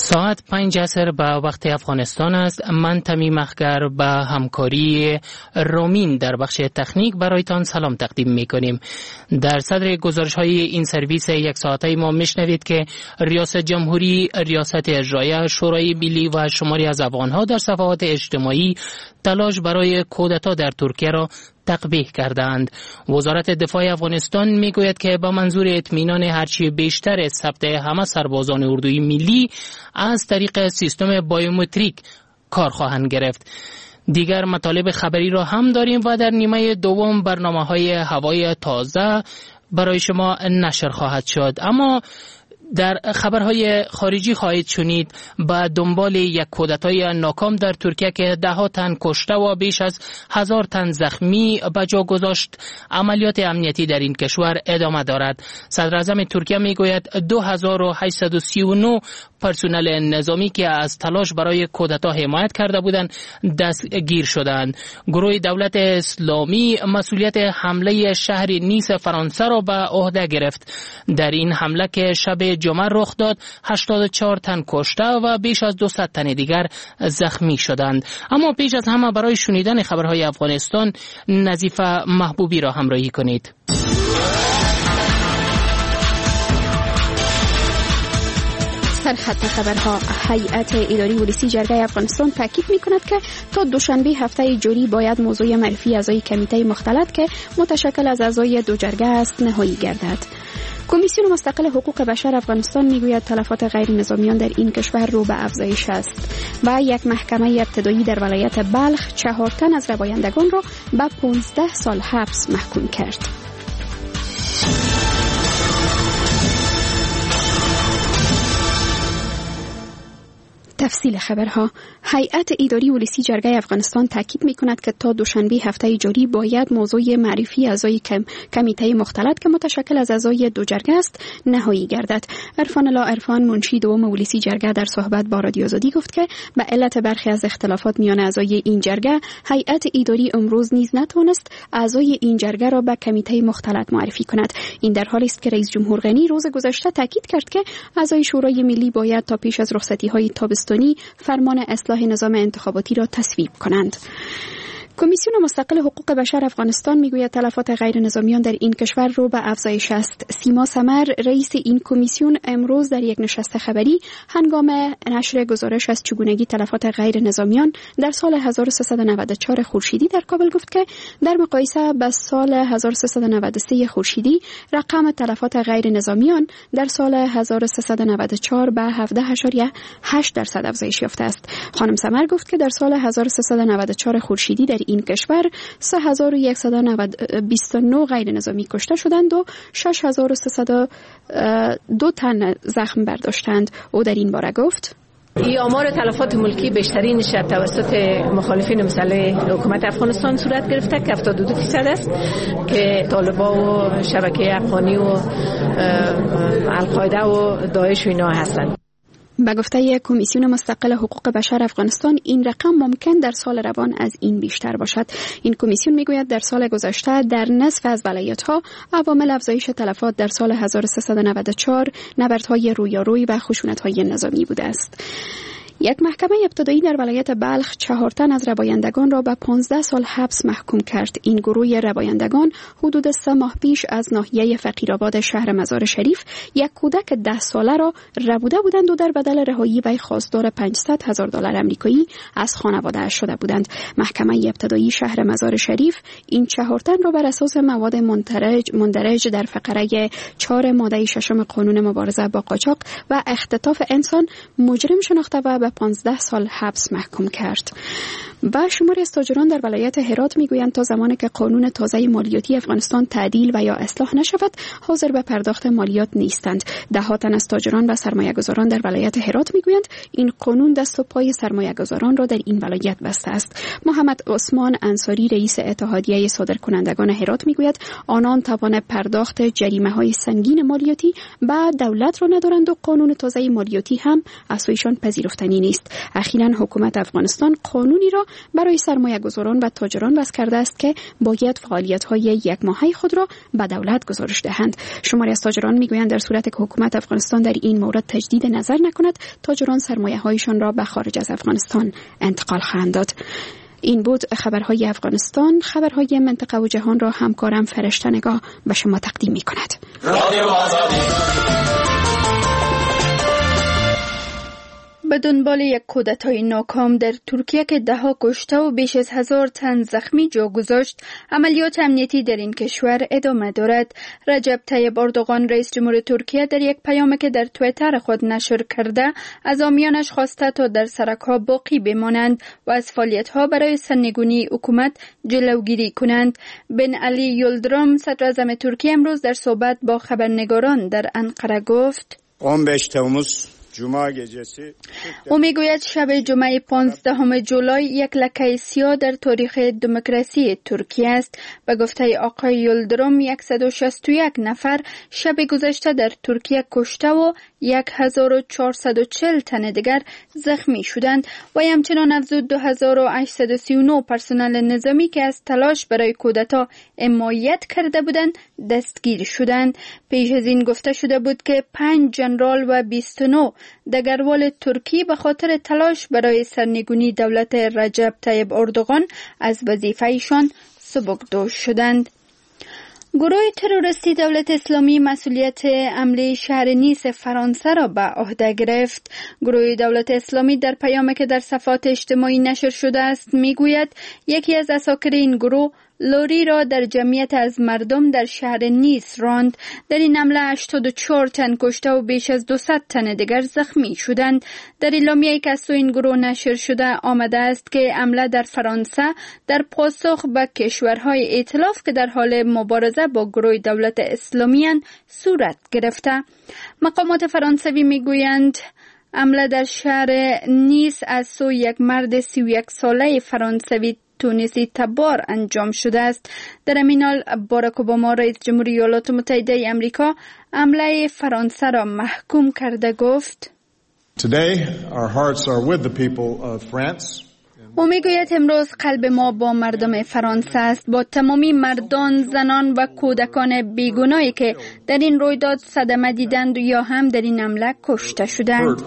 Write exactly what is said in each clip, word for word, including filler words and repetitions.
ساعت پنج عصر به وقت افغانستان است. من تمیم اخگر به همکاری رومین در بخش تکنیک برایتان سلام تقدیم می کنیم. در صدر گزارش های این سرویس یک ساعته ما میشنوید که ریاست جمهوری، ریاست اجرایه، شورای ملی و شماری از افغانها در صفحات اجتماعی تلاش برای کودتا در ترکیه را تقبیح کردند. وزارت دفاع افغانستان میگوید که با منظور اطمینان هرچی بیشتر ثبت همه سربازان اردوی ملی از طریق سیستم بایومتریک کار خواهند گرفت. دیگر مطالب خبری را هم داریم و در نیمه دوم برنامه‌های هوای تازه برای شما نشر خواهد شد. اما در خبرهای خارجی خواهید شنید با دنبال یک کودتای ناکام در ترکیه که ده ها تن کشته و بیش از هزار تن زخمی به جا گذاشت، عملیات امنیتی در این کشور ادامه دارد. صدر اعظم ترکیه میگوید دو هزار و هشتصد و سی و نه پرسنل نظامی که از تلاش برای کودتا حمایت کرده بودند دستگیر شدند. گروه دولت اسلامی مسئولیت حمله شهر نیس فرانسه را به عهده گرفت. در این حمله که شب جمعه رخ داد هشتاد و چهار تن کشته و بیش از دویست تن دیگر زخمی شدند. اما پیش از همه برای شنیدن خبرهای افغانستان نظیفه محبوبی را همراهی کنید. سرخط خبرها. هیئت اداری ولسی جرگه افغانستان تاکید می‌کند که تا دوشنبه هفته جاری باید موضوع معرفی اعضای کمیته مختلط که متشکل از اعضای دو جرگه است نهایی گردد. کمیسیون مستقل حقوق بشر افغانستان میگوید تلفات غیر نظامیان در این کشور رو به افزایش است و یک محکمه ابتدایی در ولایت بلخ چهار تن از ربایندگان را به پانزده سال حبس محکوم کرد. تفصیل خبرها. هیئت اداری ولسی جرگه افغانستان تاکید می‌کند که تا دوشنبه هفته جاری باید موضوع معرفی اعضای کم... کمیته مختلط که متشکل از اعضای دو جرگه است نهایی گردد. عرفان الله عرفان منشی دوم ولسی جرگه در صحبت با رادیو آزادی گفت که به علت برخی از اختلافات میان اعضای این جرگه هیئت اداری امروز نیز نتوانست اعضای این جرگه را به کمیته مختلط معرفی کند. این در حالی است که رئیس جمهور غنی روز گذشته تاکید کرد که اعضای شورای ملی باید تا پیش از رخصتی‌های تابستانی فرمان اصلاح نظام انتخاباتی را تصویب کنند. کمیسیون مستقل حقوق بشر افغانستان میگوید تلفات غیر نظامیان در این کشور رو به افزایش است. سیما سمر رئیس این کمیسیون امروز در یک نشست خبری هنگام نشر گزارش از چگونگی تلفات غیر نظامیان در سال هزار و سیصد و نود و چهار خورشیدی در کابل گفت که در مقایسه با سال هزار و سیصد و نود و سه خورشیدی رقم تلفات غیر نظامیان در سال هزار و سیصد و نود و چهار به هفده اشاریه هشت درصد افزایش یافته است. خانم سمر گفت که در سال هزار و سیصد و نود و چهار خورشیدی در این کشور سه هزار و صد و بیست و نه غیر نظامی کشته شدند و شش هزار و سیصد و دو تن زخم برداشتند. او در این باره گفت این آمار تلفات ملکی بیشترینش توسط مخالفین مسلح حکومت افغانستان صورت گرفته که هفتاد و دو درصد است که طالبان و شبکه افغانی و القاعده و داعش و اینا هستند. به گفته کمیسیون مستقل حقوق بشر افغانستان این رقم ممکن در سال روان از این بیشتر باشد. این کمیسیون میگوید در سال گذشته در نصف از ولایت‌ها عوامل افزایش تلفات در سال هزار و سیصد و نود و چهار نبردهای رویارویی و خشونت‌های نظامی بوده است. یک محکمه ابتدایی در ولایت بلخ چهار تن از ربایندگان را به پانزده سال حبس محکوم کرد. این گروه ربایندگان حدود سه ماه پیش از ناحیه فقیرآباد شهر مزار شریف یک کودک ده ساله را ربوده بودند و در بدل رهایی وی خواستار پانصد هزار دلار آمریکایی از خانواده شده بودند. محکمه ابتدایی شهر مزار شریف این چهار تن را بر اساس مواد مندرج مندرج در فقره چهار ماده ششم قانون مبارزه با قاچاق و اختطاف انسان مجرم شناخته و به پانزده سال حبس محکوم کرد. و شماری از تاجران در ولایت هرات میگویند تا زمانی که قانون تازه مالیاتی افغانستان تعدیل و یا اصلاح نشود حاضر به پرداخت مالیات نیستند. ده ها تن از تاجران و سرمایه‌گذاران در ولایت هرات میگویند این قانون دست و پای سرمایه‌گذاران را در این ولایت بسته است. محمد عثمان انصاری رئیس اتحادیه صادرکنندگان هرات میگوید آنان توان پرداخت جریمه‌های سنگین مالیاتی به دولت را ندارند و قانون تازه مالیاتی هم از سویشان پذیرفتنی نیست. اخیراً حکومت افغانستان قانونی را برای سرمایه گذاران و تاجران وضع کرده است که باید فعالیت‌های یک ماهه خود را به دولت گزارش دهند. شماری از تاجران میگویند در صورت که حکومت افغانستان در این مورد تجدید نظر نکند، تاجران سرمایه‌هایشان را به خارج از افغانستان انتقال خواهند داد. این بود خبرهای افغانستان. خبرهای منطقه و جهان را همکارم فرشته نگاه به شما تقدیم می کند. به دنبال یک کودتای ناکام در ترکیه که ده ها کشته و بیش از هزار تن زخمی جا گذاشت، عملیات امنیتی در این کشور ادامه دارد. رجب طیب اردوغان رئیس جمهور ترکیه در یک پیامی که در توییتر خود نشر کرده از حامیانش خواسته تا در سرک‌ها باقی بمانند و از فعالیت‌ها برای سرنگونی حکومت جلوگیری کنند. بن علی یلدرم صدر اعظم ترکیه امروز در صحبت با خبرنگاران در انقره گفت: پنجم تموز او میگوید شب جمعه پانزدهم جولای یک لکه سیاه در تاریخ دموکراسی ترکیه است. به گفته آقای یلدرم صد و شصت و یک نفر شب گذشته در ترکیه کشته و هزار و چهارصد و چهل تن دیگر زخمی شدند و همچنان افزود دو هزار و هشتصد و سی و نه پرسنل نظامی که از تلاش برای کودتا حمایت کرده بودند دستگیر شدند. پیش از این گفته شده بود که پنج ژنرال و بیست و نه دگروال ترکی به خاطر تلاش برای سرنگونی دولت رجب طیب اردوغان از وظیفه‌شان سبکدوش شدند. گروه تروریستی دولت اسلامی مسئولیت حمله شهر نیس فرانسه را به عهده گرفت. گروه دولت اسلامی در پیامی که در صفحات اجتماعی نشر شده است میگوید یکی از اساکر این گروه لوری را در جمعیت از مردم در شهر نیس راند. در این حمله هشتاد و چهار تن کشته و بیش از دویست تن دیگر زخمی شدند. در اعلامیه‌ای که از سوی این گروه نشر شده آمده است که حمله در فرانسه در پاسخ به کشورهای ائتلاف که در حال مبارزه با گروه دولت اسلامی صورت گرفته. مقامات فرانسوی میگویند حمله در شهر نیس از سوی یک مرد سی و یک ساله فرانسوی تونسی تبار انجام شده است. در همین حال باراک اوباما رئیس جمهوری ایالات متحده آمریکا حمله فرانسه را محکوم کرده گفت: Today our hearts are with the people of France. او میگوید امروز قلب ما با مردم فرانسه است، با تمامی مردان، زنان و کودکان بیگناهی که در این رویداد صدمه دیدند یا هم در این حمله کشته شدند.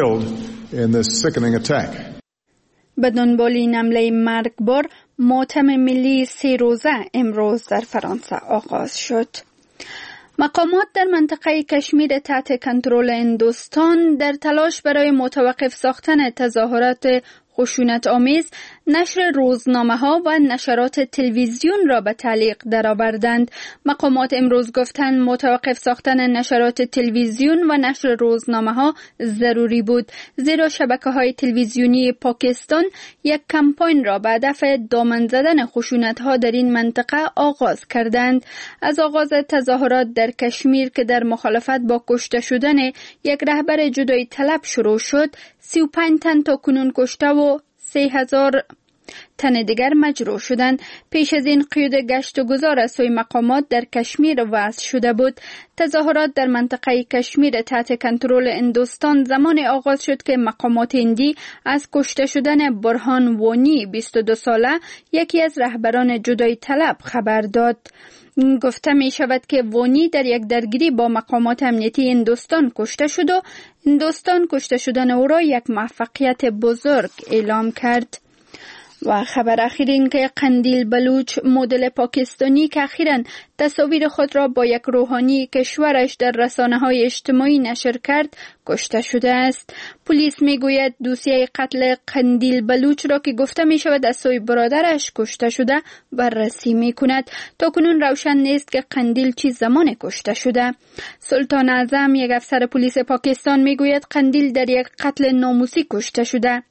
به دنبال این حمله مرگبار ماتم ملی سه روزه امروز در فرانسه آغاز شد. مقامات در منطقه کشمیر تحت کنترل هندوستان در تلاش برای متوقف ساختن تظاهرات خشونت آمیز نشر روزنامه ها و نشرات تلویزیون را به تعلیق درآوردند. مقامات امروز گفتند متوقف ساختن نشرات تلویزیون و نشر روزنامه ها ضروری بود، زیرا شبکه های تلویزیونی پاکستان یک کمپاین را به هدف دامن زدن خشونت ها در این منطقه آغاز کردند. از آغاز تظاهرات در کشمیر که در مخالفت با کشته شدن یک رهبر جدایی طلب شروع شد، سی و پنج تن تا کنون کشته و سه هزار تن دیگر مجروح شدند. پیش از این قید گشت و گذار از سوی مقامات در کشمیر وضع شده بود. تظاهرات در منطقه کشمیر تحت کنترل هندوستان زمان آغاز شد که مقامات هندی از کشته شدن برهان وانی بیست و دو ساله یکی از رهبران جدایی طلب خبر داد. گفته می شود که وانی در یک درگیری با مقامات امنیتی هندوستان کشته شد و هندوستان کشته شدن او را یک موفقیت بزرگ اعلام کرد. و خبر اخیر این که قندیل بلوچ مدل پاکستانی که اخیراً تصاویر خود را با یک روحانی کشورش در رسانه‌های اجتماعی نشر کرد کشته شده است. پلیس میگوید دوسیه قتل قندیل بلوچ را که گفته می شود از سوی برادرش کشته شده بررسی می کند. تا کنون روشن نیست که قندیل چی زمان کشته شده. سلطان اعظم یک افسر پلیس پاکستان میگوید قندیل در یک قتل ناموسی کشته شده،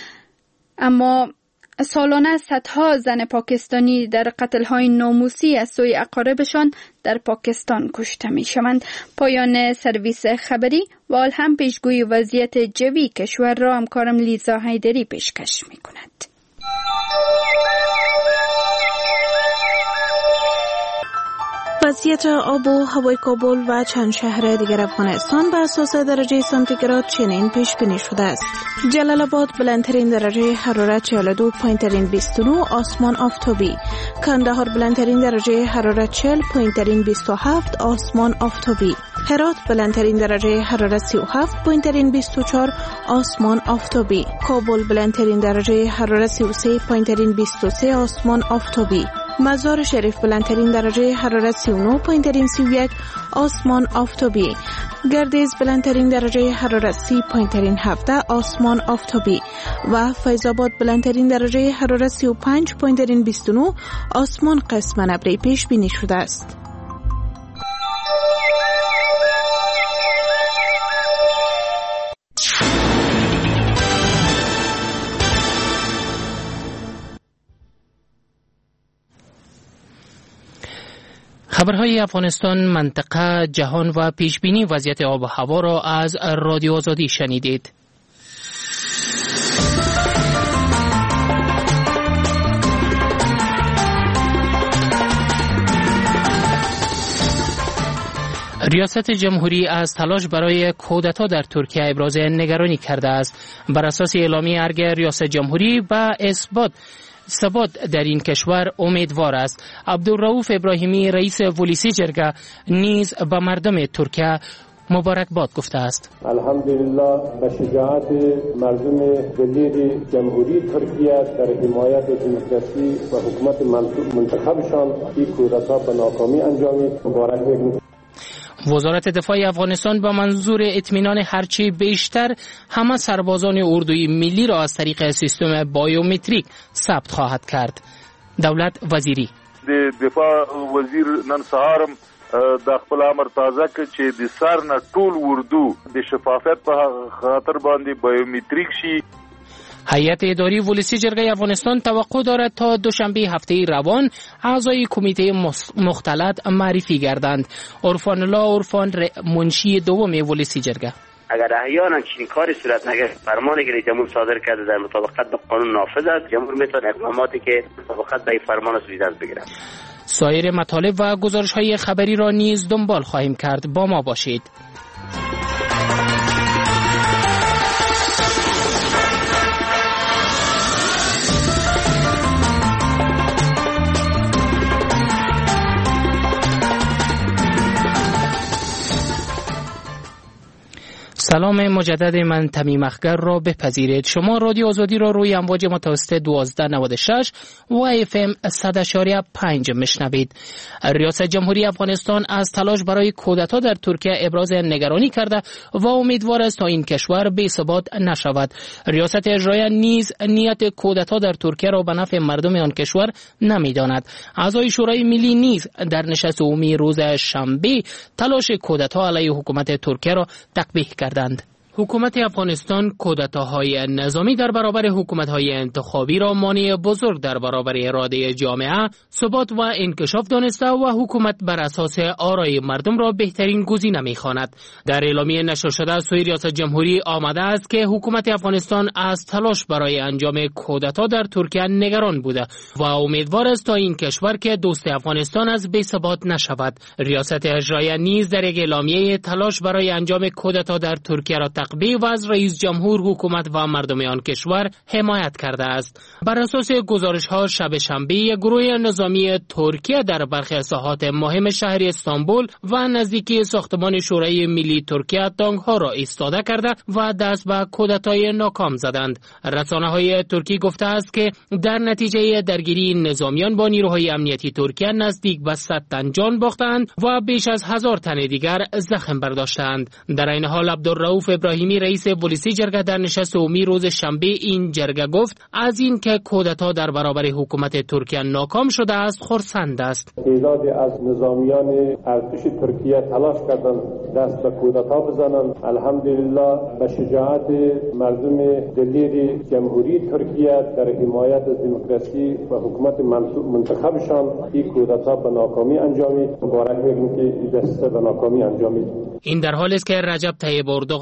اما سالانه صدها زن پاکستانی در قتل‌های ناموسی از سوی اقاربشان در پاکستان کشته می‌شوند. پایان سرویس خبری و حال هم پیشگویی وضعیت جوی کشور را همکارم لیزا حیدری پیشکش می‌کند. وضعیت آب و هوای کابل و چند شهر دیگر افغانستان بر اساس درجه سانتیگراد چنین پیش بینی شده است. جلال آباد بلندترین درجه حرارت چهل و دو پایین ترین بیست و نه آسمان آفتابی. کندهار بلندترین درجه حرارت چهل پایین ترین بیست و هفت آسمان آفتابی. هرات بلندترین درجه حرارت سی و هفت پایین ترین بیست و چهار آسمان آفتابی. کابل بلندترین درجه حرارت سی و سه پایین ترین بیست و سه آسمان آفتابی. مزار شریف بلندترین درجه حرارت سی و نه پایین ترین سی و یک آسمان آفتابی. گردیز بلندترین درجه حرارت سی پایین ترین هفده آسمان آفتابی و فیض آباد بلندترین درجه حرارت سی و پنج پایین ترین بیست و نه آسمان قسماً ابری پیش بینی شده است. خبرهای افغانستان، منطقه، جهان و پیشبینی وضعیت آب و هوا را از رادیو آزادی شنیدید. ریاست جمهوری از تلاش برای کودتا در ترکیه ابراز نگرانی کرده است. بر اساس اعلامیه ارگ ریاست جمهوری به اثبات ثبات در این کشور امیدوار است. عبدالرؤوف ابراهیمی رئیس ولیسی جرگه نیز به مردم ترکیه مبارکباد گفته است. الحمدلله به شجاعت مردم دلیر جمهوری ترکیه در حمایت دموکراسی و حکومت منتخبشان این کودتا به ناکامی انجامید. مبارک میگویم. وزارت دفاع افغانستان با منظور اطمینان هرچی بیشتر همه سربازان اردوی ملی را از طریق سیستم بایومتریک ثبت خواهد کرد. دولت وزیری دفاع وزیر نن سهارم د خپل امر تازه ک چې د سر نه ټول اردو د شفافیت په خاطر باندې بایومتریک شي. هیئت اداری ولسی جرگه افغانستان توقع دارد تا دوشنبه هفته روان اعضای کمیته مختلط معرفی گردند. عرفان الله عرفان منشی دوم ولسی جرگه: اگر احیانا چنین کاری صورت نگیرد، فرمانی که جمهور صادر کرده در مطابقت با قانون نافذ است، جمهور میتونه اقداماتی که مطابقت با این فرمان است دست بگیرد. سایر مطالب و گزارش‌های خبری را نیز دنبال خواهیم کرد. با ما باشید. سلام مجدد، من تمیم اخگر را بپذیرید. شما رادیو آزادی را روی امواج متوسط دوازده نود و شش و اف ام صد و پنج میشنوید. ریاست جمهوری افغانستان از تلاش برای کودتا در ترکیه ابراز نگرانی کرده و امیدوار است تا این کشور بی ثبات نشود. ریاست اجرایی نیز نیت کودتا در ترکیه را به نفع مردم آن کشور نمیداند. اعضای شورای ملی نیز در نشست عمومی روز شنبه تلاش کودتا علیه حکومت ترکیه را تقبیح کردند. حکومت افغانستان کودتاهای نظامی در برابر حکومت‌های انتخابی را مانع بزرگ در برابر اراده جامعه، ثبات و انکشاف دانسته و حکومت بر اساس آرای مردم را بهترین گزینه می‌خواند. در اعلامیه نشر شده از سوی ریاست جمهوری آمده است که حکومت افغانستان از تلاش برای انجام کودتا در ترکیه نگران بوده و امیدوار است تا این کشور که دوست افغانستان از بی‌ثبات نشود. ریاست اجرایی نیز در یک اعلامیه تلاش برای انجام کودتا در ترکیه را تقبیح و از رئیس جمهور، حکومت و مردم آن کشور حمایت کرده است. بر اساس گزارش‌ها شب شنبه یک گروه نظامی ترکیه در برخی ساحات مهم شهر استانبول و نزدیکی ساختمان شورای ملی ترکیه تانک‌ها را ایستاده کرده و دست به کودتای ناکام زدند. رسانه‌های ترکی گفته است که در نتیجه درگیری نظامیان با نیروهای امنیتی ترکیه نزدیک به صد تن جان باختند و بیش از هزار تن دیگر زخم برداشتند. در این حال عبدالرؤوف ابراهیمی رئیس ولیسی جرگه در نشست عمومی روز شنبه این جرگه گفت از این که کودتا در برابر حکومت ترکیه ناکام شده است خرسند است. تعدادی از نظامیان ارتش ترکیه تلاش کردند دست به کودتا بزنند. الحمدلله به شجاعت مردم دلیر جمهوری ترکیه در حمایت از دموکراسی و حکومت منتخبشان این کودتا به ناکامی انجامید. مبارک میگیم که این دست به ناکامی انجامید. این در حالی است که رجب طیب اردوغان رئیس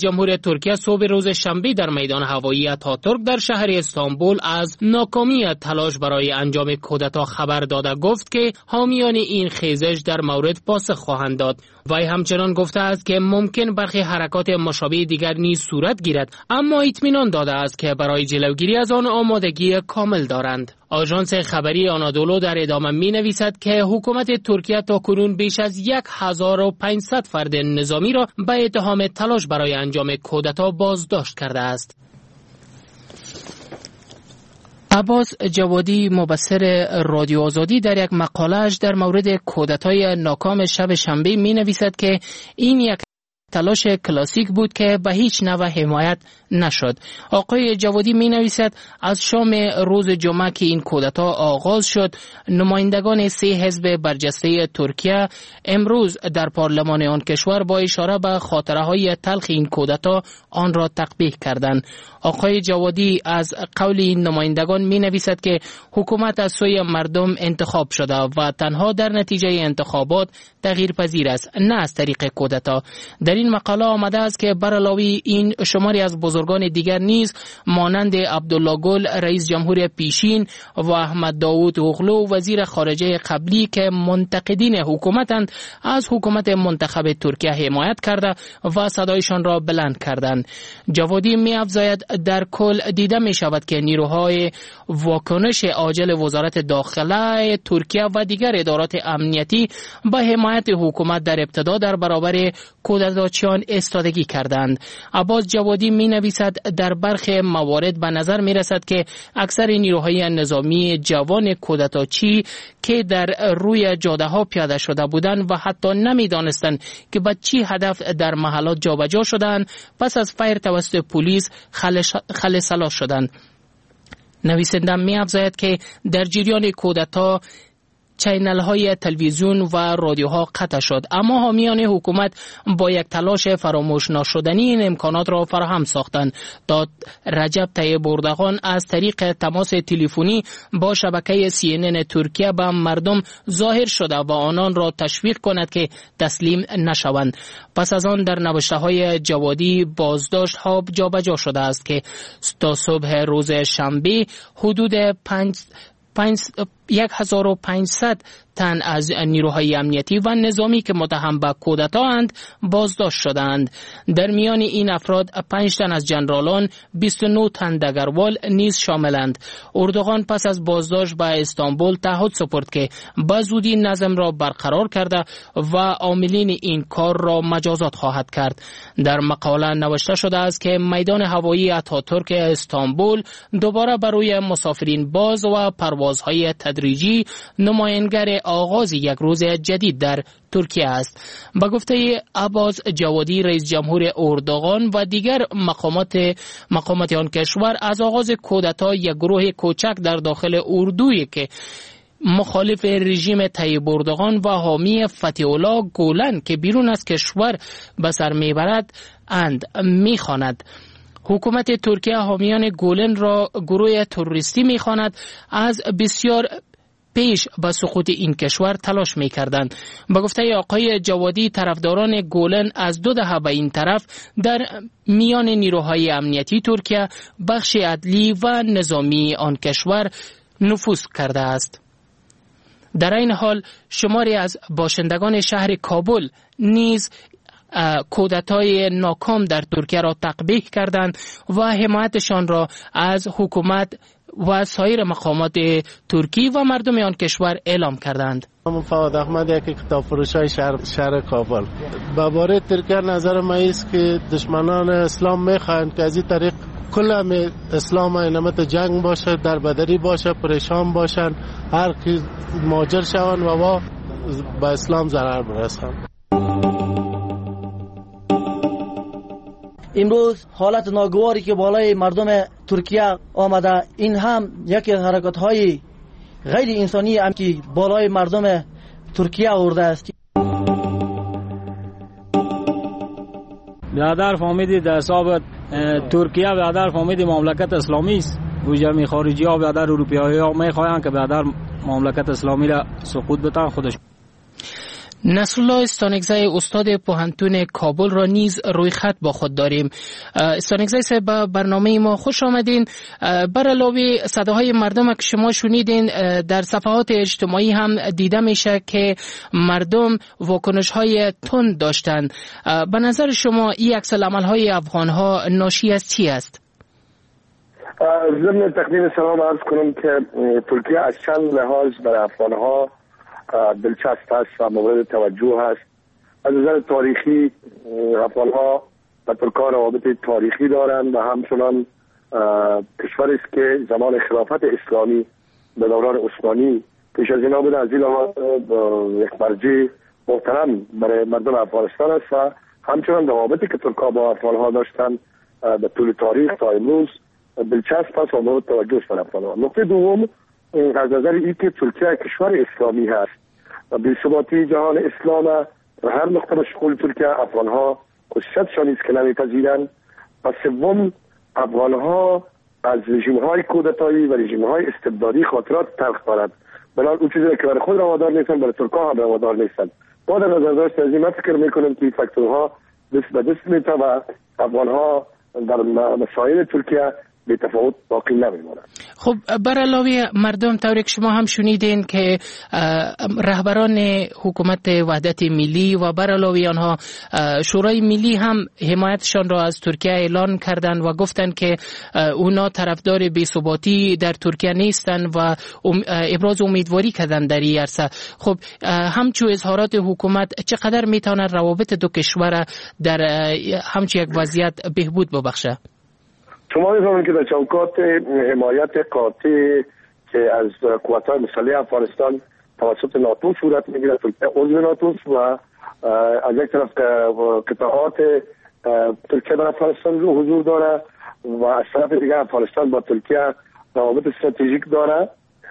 جمهور ترکیه صبح روز شنبه در میدان هوایی آتاتورک در شهر استانبول از ناکامی تلاش برای انجام کودتا خبر داده گفت که حامیان این خیزش در مورد پاسخ خواهند داد. وی همچنان گفته است که ممکن برخی حرکات مشابه دیگر نیز صورت گیرد، اما اطمینان داده است که برای جلوگیری از آن آمادگی کامل دارند. آژانس خبری آنادولو در ادامه می نویسد که حکومت ترکیه تاکنون بیش از یک هزار و پانصد فرد نظامی را به اتهام تلاش برای انجام کودتا بازداشت کرده است. عباس جوادی مبصر رادیو آزادی در یک مقاله‌اش در مورد کودتای ناکام شب شنبه می نویسد که این یک تلاش کلاسیک بود که به هیچ نوع حمایت نشد. آقای جوادی می نویسد از شام روز جمعه که این کودتا آغاز شد، نمایندگان سه حزب برجسته ترکیه امروز در پارلمان آن کشور با اشاره به خاطره های تلخ این کودتا آن را تقبیح کردند. آقای جوادی از قول این نمایندگان می نویسد که حکومت از سوی مردم انتخاب شده و تنها در نتیجه انتخابات تغییر پذیر است، نه از طریق کودتا. در این مقاله آمده است که بر علاوه این شماری از بزرگان دیگر نیز مانند عبدالله گل رئیس جمهور پیشین و احمد داوود اوغلو وزیر خارجه قبلی که منتقدین حکومتند از حکومت منتخب ترکیه حمایت کرده و صدایشان را بلند کردند. جوادی می افزاید در کل دیده می شود که نیروهای واکنش عاجل وزارت داخله ترکیه و دیگر ادارات امنیتی با حمایت حکومت در ابتدا در برابر کودتاچیان استادگی کردند. عباس جوادی می نویسد در برخی موارد به نظر می رسد که اکثر نیروهای نظامی جوان کودتاچی که در روی جاده ها پیاده شده بودند و حتی نمی دانستند که به چی هدف در محلات جابجا شدند، پس از فیر توسط پلیس خلسلا شدند. نویسنده می افزاید که در جریان کودتا چینل های تلویزیون و رادیوها قطع شد، اما حامیان حکومت با یک تلاش فراموش نشدنی این امکانات را فراهم ساختند تا رجب طیب اردوغان از طریق تماس تلفنی با شبکه سی ان ان ترکیه به مردم ظاهر شده و آنان را تشویق کند که تسلیم نشوند. پس از آن در نوشته های جوادی بازداشت ها جابجا شده است که تا صبح روز شنبه حدود پنج یک هزار و پانصد تن از نیروهای امنیتی و نظامی که متهم به کودتا اند بازداشت شدند. در میان این افراد پنج تن از جنرالان، بیست و نه تن دگروال نیز شاملند. اردوغان پس از بازداشت به استانبول تعهد سپرد که به زودی نظم را برقرار کرده و عاملین این کار را مجازات خواهد کرد. در مقاله نوشته شده است که میدان هوایی آتاتورک استانبول دوباره برای مسافرین باز و پروازهای تدریجی نماینگر آغاز یک روز جدید در ترکیه است. به گفته عباس جوادی رئیس جمهور اردوغان و دیگر مقامات مقامات آن کشور از آغاز کودتا یک گروه کوچک در داخل اردویی که مخالف رژیم طیب اردوغان و حامی فتح الله گولن که بیرون از کشور به سر میبرد اند میخواند. حکومت ترکیه حامیان گولن را گروه تروریستی میخواند. از بسیار پیش به سقوط این کشور تلاش می کردند. به گفته آقای جوادی طرفداران گولن از دو دهه به این طرف در میان نیروهای امنیتی ترکیه، بخش عدلی و نظامی آن کشور نفوذ کرده است. در این حال شماری از باشندگان شهر کابل نیز کودتای ناکام در ترکیه را تقبیح کردند و حمایتشان را از حکومت و سایر مقامات ترکی و مردم آن کشور اعلام کردند. من فواد احمد، یک کتاب فروشای شهر, شهر کابل. به باره ترکیه نظر ما است که دشمنان اسلام میخواهند که از این طریق کل اسلام اینمت جنگ باشه، در بدری باشه، پریشان باشن، هر کی ماجر شوند و با به اسلام ضرر برسند. امروز حالت ناگواری که بالای مردم ترکیه آمده، این هم یکی از حرکت‌های غیر انسانی هم که بالای مردم ترکیه آورده است. برادر فهمیدی در حساب ترکیه برادر فهمیدی مملکت اسلامی است و جمعی خارجی ها برادر اروپایی ها میخواهند که برادر مملکت اسلامی را سقوط بتن خودش. نصرالله استانکزی استاد پوهنتون کابل را نیز روی خط با خود داریم. استانکزی صاحب به برنامه ما خوش آمدین. بر علاوه صداهای مردم که شما شنیدین، در صفحات اجتماعی هم دیده میشه که مردم واکنش های تند داشتند. به نظر شما این عکس العمل های افغان ها ناشی از چی است؟ ضمن تقدیم سلام عرض کنم که ترکیه از چند لحاظ برای افغان ها دلچسب است و مورد توجه است. از نظر تاریخی افغان ها و ترکان روابط تاریخی دارند و همچنان کشوری است که زمان خلافت اسلامی به دوران عثمانی پیش از اینا بود. از این لحاظ یک مرجع محترم برای مردم افغانستان است و همچنان روابطی که ترکا با افغان ها داشتند به طول تاریخ تا امروز دلچسب است و مورد توجه است. افغان ها. نکته دوم از نظر این که ترکیه کشور اسلامی هست و بی‌ثباتی جهان اسلام و هر نقطه مشغول ترکیه افغان ها خصوصیتشان است که نمیپذیرند. و سوم افغان ها از رژیم های کودتایی و رژیم های استبدادی خاطرات تلخ دارند. بنابراین اون چیزی که برای خود روادار نیستند برای ترکا هم روادار نیستند. با در نظر داشت از این فکر میکنم که فاکتورها دست به دست میتونه و افغان ها در مسائل ترکیه به تفاوت باقی نمیمونند. خب بر علاوه مردم طوری که شما هم شنیدین که رهبران حکومت وحدت ملی و بر علاوه آنها شورای ملی هم حمایتشان را از ترکیه اعلان کردند و گفتند که اونا طرفدار بی‌ثباتی در ترکیه نیستند و ابراز امیدواری کردند در این عرصه. خب همچو اظهارات حکومت چقدر میتونه روابط دو کشور در همچو یک وضعیت بهبود ببخشه؟ شما می‌فهمید که در چوکات حمایت قاطع که از قوات‌های مسلح افغانستان توسط ناتو صورت می‌گیرد، عضو ناتو و از یک طرف قطعات ترکیه در افغانستان رو حضور داره و از طرف دیگر افغانستان با ترکیه روابط استراتژیک داره.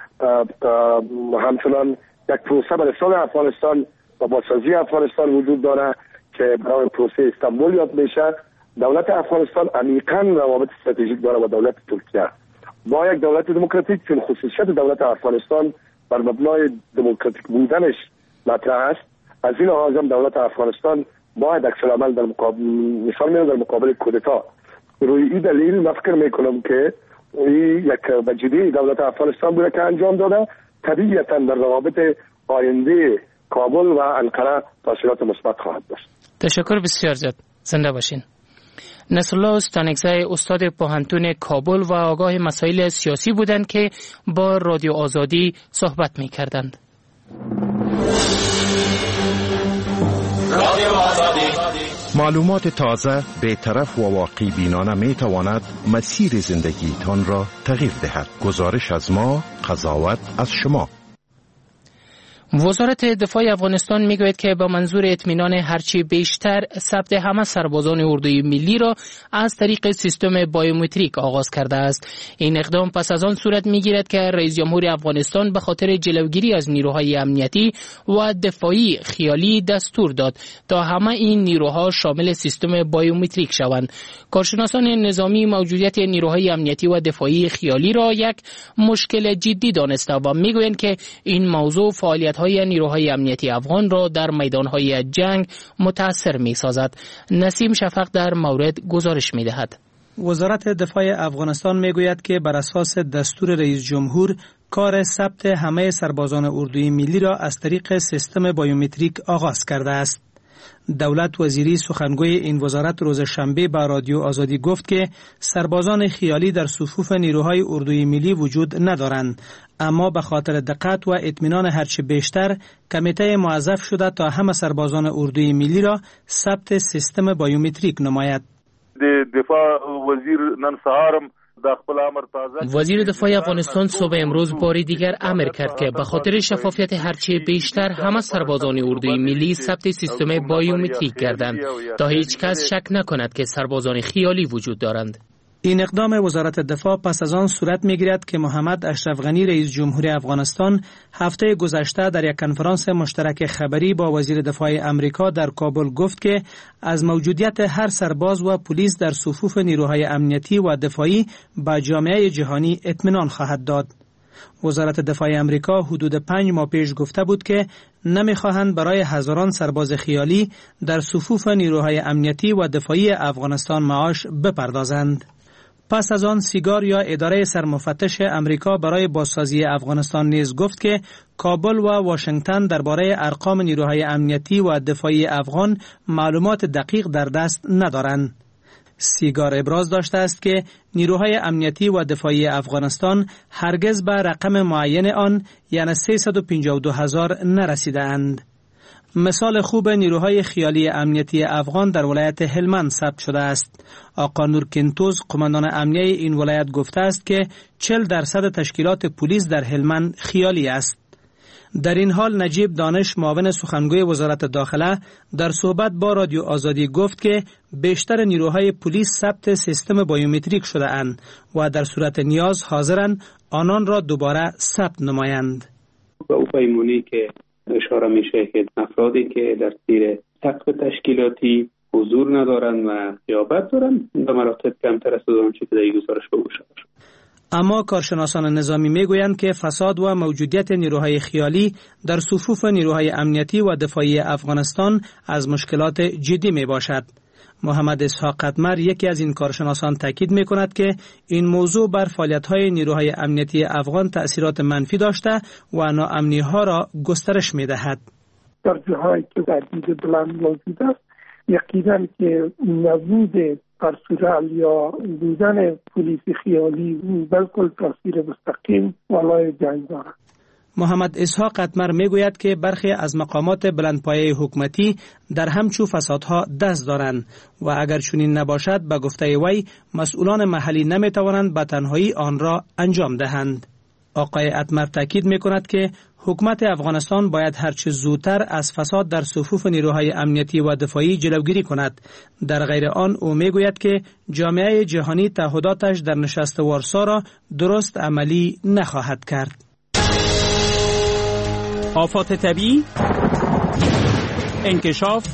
همچنان یک پروسه برای صلح افغانستان و بازسازی افغانستان وجود داره که برای پروسه استانبول یاد میشه. دولت افغانستان عمیقاً روابط استراتژیک داره با دولت ترکیه. با یک دولت دموکراتیک چون خصوصیت دولت افغانستان بر مبنای دموکراتیک بودنش مطرح است، از این لحاظ هم دولت افغانستان باید عکس‌العمل در مقابل مثال میاد در مقابل کودتا. روی این دلیل من فکر میکنم که این یک وجیده دولت افغانستان بوده که انجام داده. طبیعتاً در روابط آینده کابل و انقره تاثیرات مثبت خواهد داشت. تشکر بسیار زیاد. زنده باشین. نصرالله استانکزی استاد پوهنتون کابل و آگاه مسائل سیاسی بودند که با رادیو آزادی صحبت می کردند. معلومات تازه، بی‌طرف و واقعی بینانه می تواند مسیر زندگی تان را تغییر دهد. گزارش از ما، قضاوت از شما. وزارت دفاع افغانستان میگوید که با منظور اطمینان هرچی بیشتر ثبت همه سربازان اردوی ملی را از طریق سیستم بایومتریک آغاز کرده است. این اقدام پس از آن صورت میگیرد که رئیس جمهور افغانستان به خاطر جلوگیری از نیروهای امنیتی و دفاعی خیالی دستور داد تا همه این نیروها شامل سیستم بایومتریک شوند. کارشناسان نظامی موجودیت نیروهای امنیتی و دفاعی خیالی را یک مشکل جدی دانسته و میگویند که این موضوع فعالیت های نیروهای امنیتی افغان را در میدانهای جنگ متاثر می سازد. نسیم شفق در مورد گزارش می دهد. وزارت دفاع افغانستان می گوید که بر اساس دستور رئیس جمهور کار ثبت همه سربازان اردوی ملی را از طریق سیستم بایومتریک آغاز کرده است. دولت وزیری سخنگوی این وزارت روز شنبه با رادیو آزادی گفت که سربازان خیالی در صفوف نیروهای اردوی ملی وجود ندارند، اما به خاطر دقت و اطمینان هرچه بیشتر کمیته موظف شده تا همه سربازان اردوی ملی را ثبت سیستم بایومتریک نماید. دفاع وزیر نن سهارم وزیر دفاع افغانستان صبح امروز باری دیگر امر کرد که به خاطر شفافیت هرچه بیشتر همه سربازان اردوی ملی ثبت سیستم بایومتریک گردند تا هیچ کس شک نکند که سربازان خیالی وجود دارند. این اقدام وزارت دفاع پس از آن صورت می‌گیرد که محمد اشرف غنی رئیس جمهور افغانستان هفته گذشته در یک کنفرانس مشترک خبری با وزیر دفاع امریکا در کابل گفت که از موجودیت هر سرباز و پلیس در صفوف نیروهای امنیتی و دفاعی به جامعه جهانی اطمینان خواهد داد. وزارت دفاع امریکا حدود پنج ماه پیش گفته بود که نمیخواهند برای هزاران سرباز خیالی در صفوف نیروهای امنیتی و دفاعی افغانستان معاش بپردازند. پس از آن سیگار یا اداره سرمفتش امریکا برای بازسازی افغانستان نیز گفت که کابل و واشنگتن درباره ارقام نیروهای امنیتی و دفاعی افغان معلومات دقیق در دست ندارند. سیگار ابراز داشته است که نیروهای امنیتی و دفاعی افغانستان هرگز به رقم معین آن یعنی سیصد و پنجاه و دو هزار نرسیده اند. مثال خوب نیروهای خیالی امنیتی افغان در ولایت هلمند ثبت شده است. آقا نور کنتوز قماندان امنیه این ولایت گفته است که چهل درصد تشکیلات پلیس در هلمند خیالی است. در این حال نجیب دانش معاون سخنگوی وزارت داخله در صحبت با رادیو آزادی گفت که بیشتر نیروهای پلیس ثبت سیستم بایومتریک شده اند و در صورت نیاز حاضرند آنان را دوباره ثبت نمایند. به او پیمانی که اشاره میشه که افرادی که در زیر سقف تشکیلاتی حضور ندارند و غیابت دارند به مراتب کمتر است از آنچه که در این گزارش به گوش رسید. اما کارشناسان نظامی میگویند که فساد و موجودیت نیروهای خیالی در صفوف نیروهای امنیتی و دفاعی افغانستان از مشکلات جدی می باشد. محمد اسحاق قطمر یکی از این کارشناسان تاکید می کند که این موضوع بر فعالیت‌های نیروهای امنیتی افغان تأثیرات منفی داشته و ناامنی‌ها را گسترش می دهد. در جاهایی که تهدید بلند موجود است یقینا که نبود پرسونل یا بودن پلیس خیالی بالکل تاثیر مستقیم والای جنگ دارد. محمد اسحاق قطمر میگوید که برخی از مقامات بلندپایه حکومتی در همچو فسادها دست دارند و اگر چنین نباشد به گفته وی مسئولان محلی نمیتوانند به تنهایی آن را انجام دهند. آقای قطمر تاکید میکند که حکومت افغانستان باید هرچه زودتر از فساد در صفوف نیروهای امنیتی و دفاعی جلوگیری کند. در غیر آن او میگوید که جامعه جهانی تعهداتش در نشست وارسا را درست عملی نخواهد کرد. آفات طبیعی، انکشاف،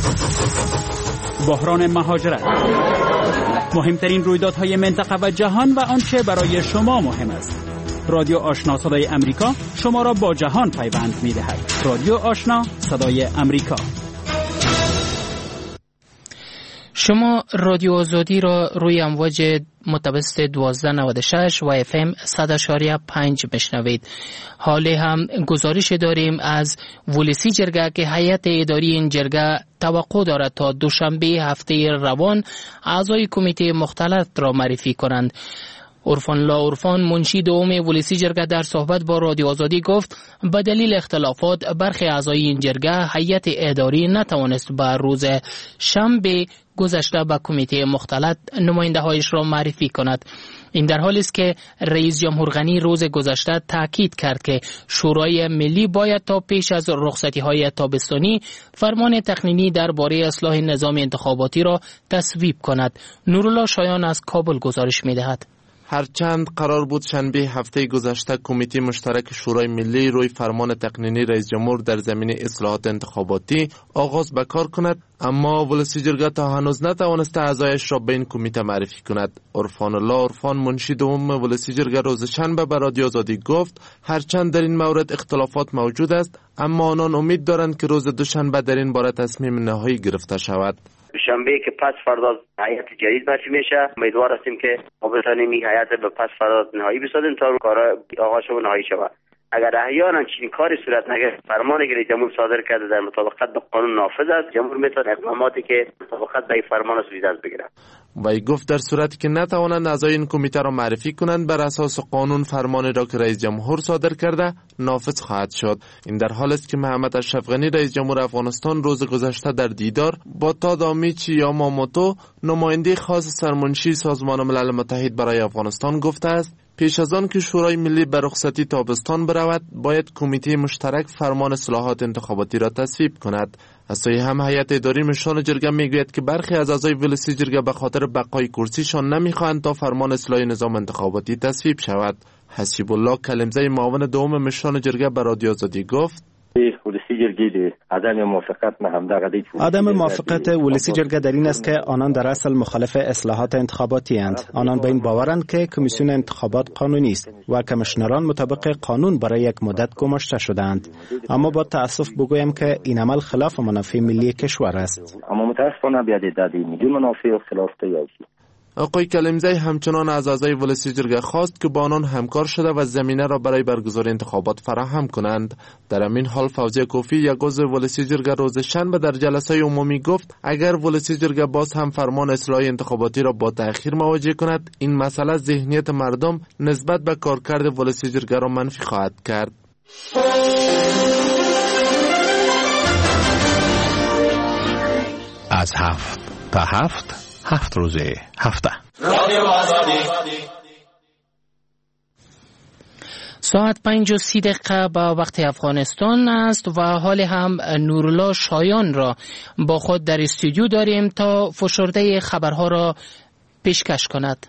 بحران مهاجرت، مهمترین رویدادهای منطقه و جهان و آنچه برای شما مهم است. رادیو آشنا صدای امریکا شما را با جهان پیوند می دهد. رادیو آشنا صدای امریکا. شما رادیو آزادی را روی امواج متوسط دوازده نود و شش و اف ام صد اشاریه پنج بشنوید. حالی هم گزارش داریم از ولسی جرگه که هیئت اداری این جرگه توقع دارد تا دوشنبه هفته روان اعضای کمیته مختلط را معرفی کنند. عرفان لا عرفان منشی دوم ولسی جرگه در صحبت با رادیو آزادی گفت به دلیل اختلافات برخی اعضای این جرگه هیئت اداری نتوانست به روز شنبه گذشته به کمیته مختلط نماینده هایش را معرفی کند. این در حالی است که رئیس جمهور غنی روز گذشته تاکید کرد که شورای ملی باید تا پیش از رخصتی های تابستانی فرمان تقنینی درباره اصلاح نظام انتخاباتی را تصویب کند. نورالله شایان از کابل گزارش می‌دهد. هرچند قرار بود شنبه هفته گذشته کمیته مشترک شورای ملی روی فرمان تقنینی رئیس جمهور در زمینه اصلاحات انتخاباتی آغاز به کار کند، اما ولسی جرگه تا هنوز نتوانسته اعضایش را به این کمیته معرفی کند. عرفان الله عرفان منشی دوم ولسی جرگه روز شنبه به رادیو آزادی گفت هرچند در این مورد اختلافات موجود است، اما آنان امید دارند که روز دوشنبه در این باره تصمیم نهایی گرفته شود. شنبه که پس فردا هیئت جدید معرفی میشه، امیدوار هستیم که ما بتونیم این هیئت به پس فردا نهایی بسازیم تا کارا آغاز شود نهایی شود. اگر احیانا چنین کاری صورت نگیرد فرمانی که جمهور صادر کرده در مطابقت با قانون نافذ است، جمهور میتونه اقداماتی که مطابقت با این فرمان است دست بگیره. وی گفت در صورتی که نتوانند اعضای این کمیته را معرفی کنند بر اساس قانون فرمانی را که رئیس جمهور صادر کرده نافذ خواهد شد. این در حالی است که محمد اشرف غنی رئیس جمهور افغانستان روز گذشته در دیدار با تادامیچی یاماموتو نماینده خاص سرمنشی سازمان ملل متحد برای افغانستان گفته است پیش از آن که شورای ملی به رخصتی تابستان برود باید کمیته مشترک فرمان اصلاحات انتخاباتی را تصویب کند. از سوی هم هیئت اداری مشان جرگه میگوید که برخی از اعضای ولسی جرگه به خاطر بقای کرسیشان نمیخواهند تا فرمان اصلاح نظام انتخاباتی تصویب شود. حسیب الله کلمزه معاون دوم مشان جرگه به رادیو آزادی گفت ولسی جرگه عدم موافقت نه هم دغه عدم موافقت ولسی جرگه در این است که آنان در اصل مخالف اصلاحات انتخاباتی اند. آنان به این باورند که کمیسیون انتخابات قانونی است و کمیشنران مطابق قانون برای یک مدت گماشته شدند. اما با تأسف بگویم که این عمل خلاف منافع ملی کشور است. اما متاسفانه بیاد دادی میلیون منافع و خلاف تیاجی. آقای کلیمزی همچنان از اعضای ولسی جرگه خواست که با آنان همکار شده و زمینه را برای برگزاری انتخابات فراهم کنند. در همین حال فوزیه کوفی یک عضو ولسی جرگه روز شنبه در جلسه عمومی گفت اگر ولسی جرگه باز هم فرمان اصلاحی انتخاباتی را با تأخیر مواجه کند، این مسئله ذهنیت مردم نسبت به کارکرد ولسی جرگه را منفی خواهد کرد. از هفت تا هفت هفت روزه هفته ساعت پنج و سی دقیقه با وقت افغانستان است و حال هم نورالله شایان را با خود در استودیو داریم تا فشرده خبرها را پیشکش کند.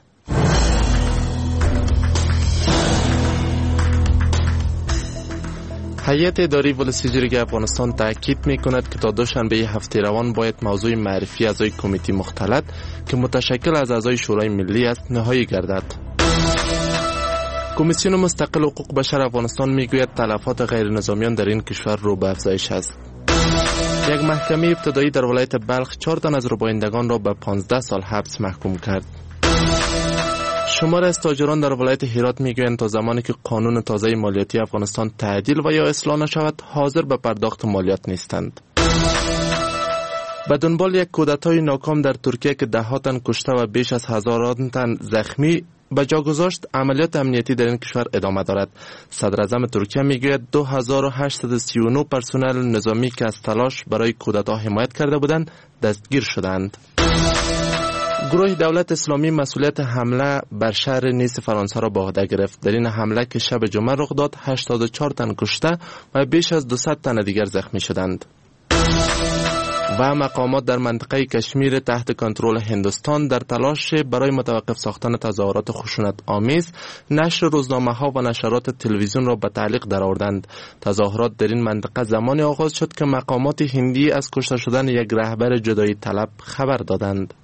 هیئت اداری ولسی جرگه افغانستان تاکید می‌کند که تا دوشنبه هفته روان باید موضوع معرفی اعضای کمیته مختلط که متشکل از اعضای شورای ملی است نهایی گردد. کمیسیون مستقل حقوق بشر افغانستان میگوید تلفات غیر نظامیان در این کشور رو به افزایش است. یک محکمه ابتدایی در ولایت بلخ چهار تن از ربایندگان را به پانزده سال حبس محکوم کرد. شمار از تاجران در ولایت هرات میگویند تا زمانی که قانون تازه مالیاتی افغانستان تعدیل و یا اصلاح نشود حاضر به پرداخت مالیات نیستند. به دنبال یک کودتای ناکام در ترکیه که ده ها تن کشته و بیش از هزاران تن زخمی به جا گذاشت، عملیات امنیتی در این کشور ادامه دارد. صدر اعظم ترکیه میگوید دو هزار و هشتصد و سی و نه پرسنل نظامی که از تلاش برای کودتا حمایت کرده بودند دستگیر شدند. گروه دولت اسلامی مسئولیت حمله بر شهر نیس فرانسه را به عهده گرفت. در این حمله که شب جمعه رخ داد هشتاد و چهار تن کشته و بیش از دویست تن دیگر زخمی شدند. و مقامات در منطقه کشمیر تحت کنترل هندوستان در تلاش برای متوقف ساختن تظاهرات خشونت آمیز نشر روزنامه ها و نشرات تلویزیون را به تعلیق درآوردند. تظاهرات در این منطقه زمانی آغاز شد که مقامات هندی از کشته شدن یک رهبر جدایی طلب خبر دادند.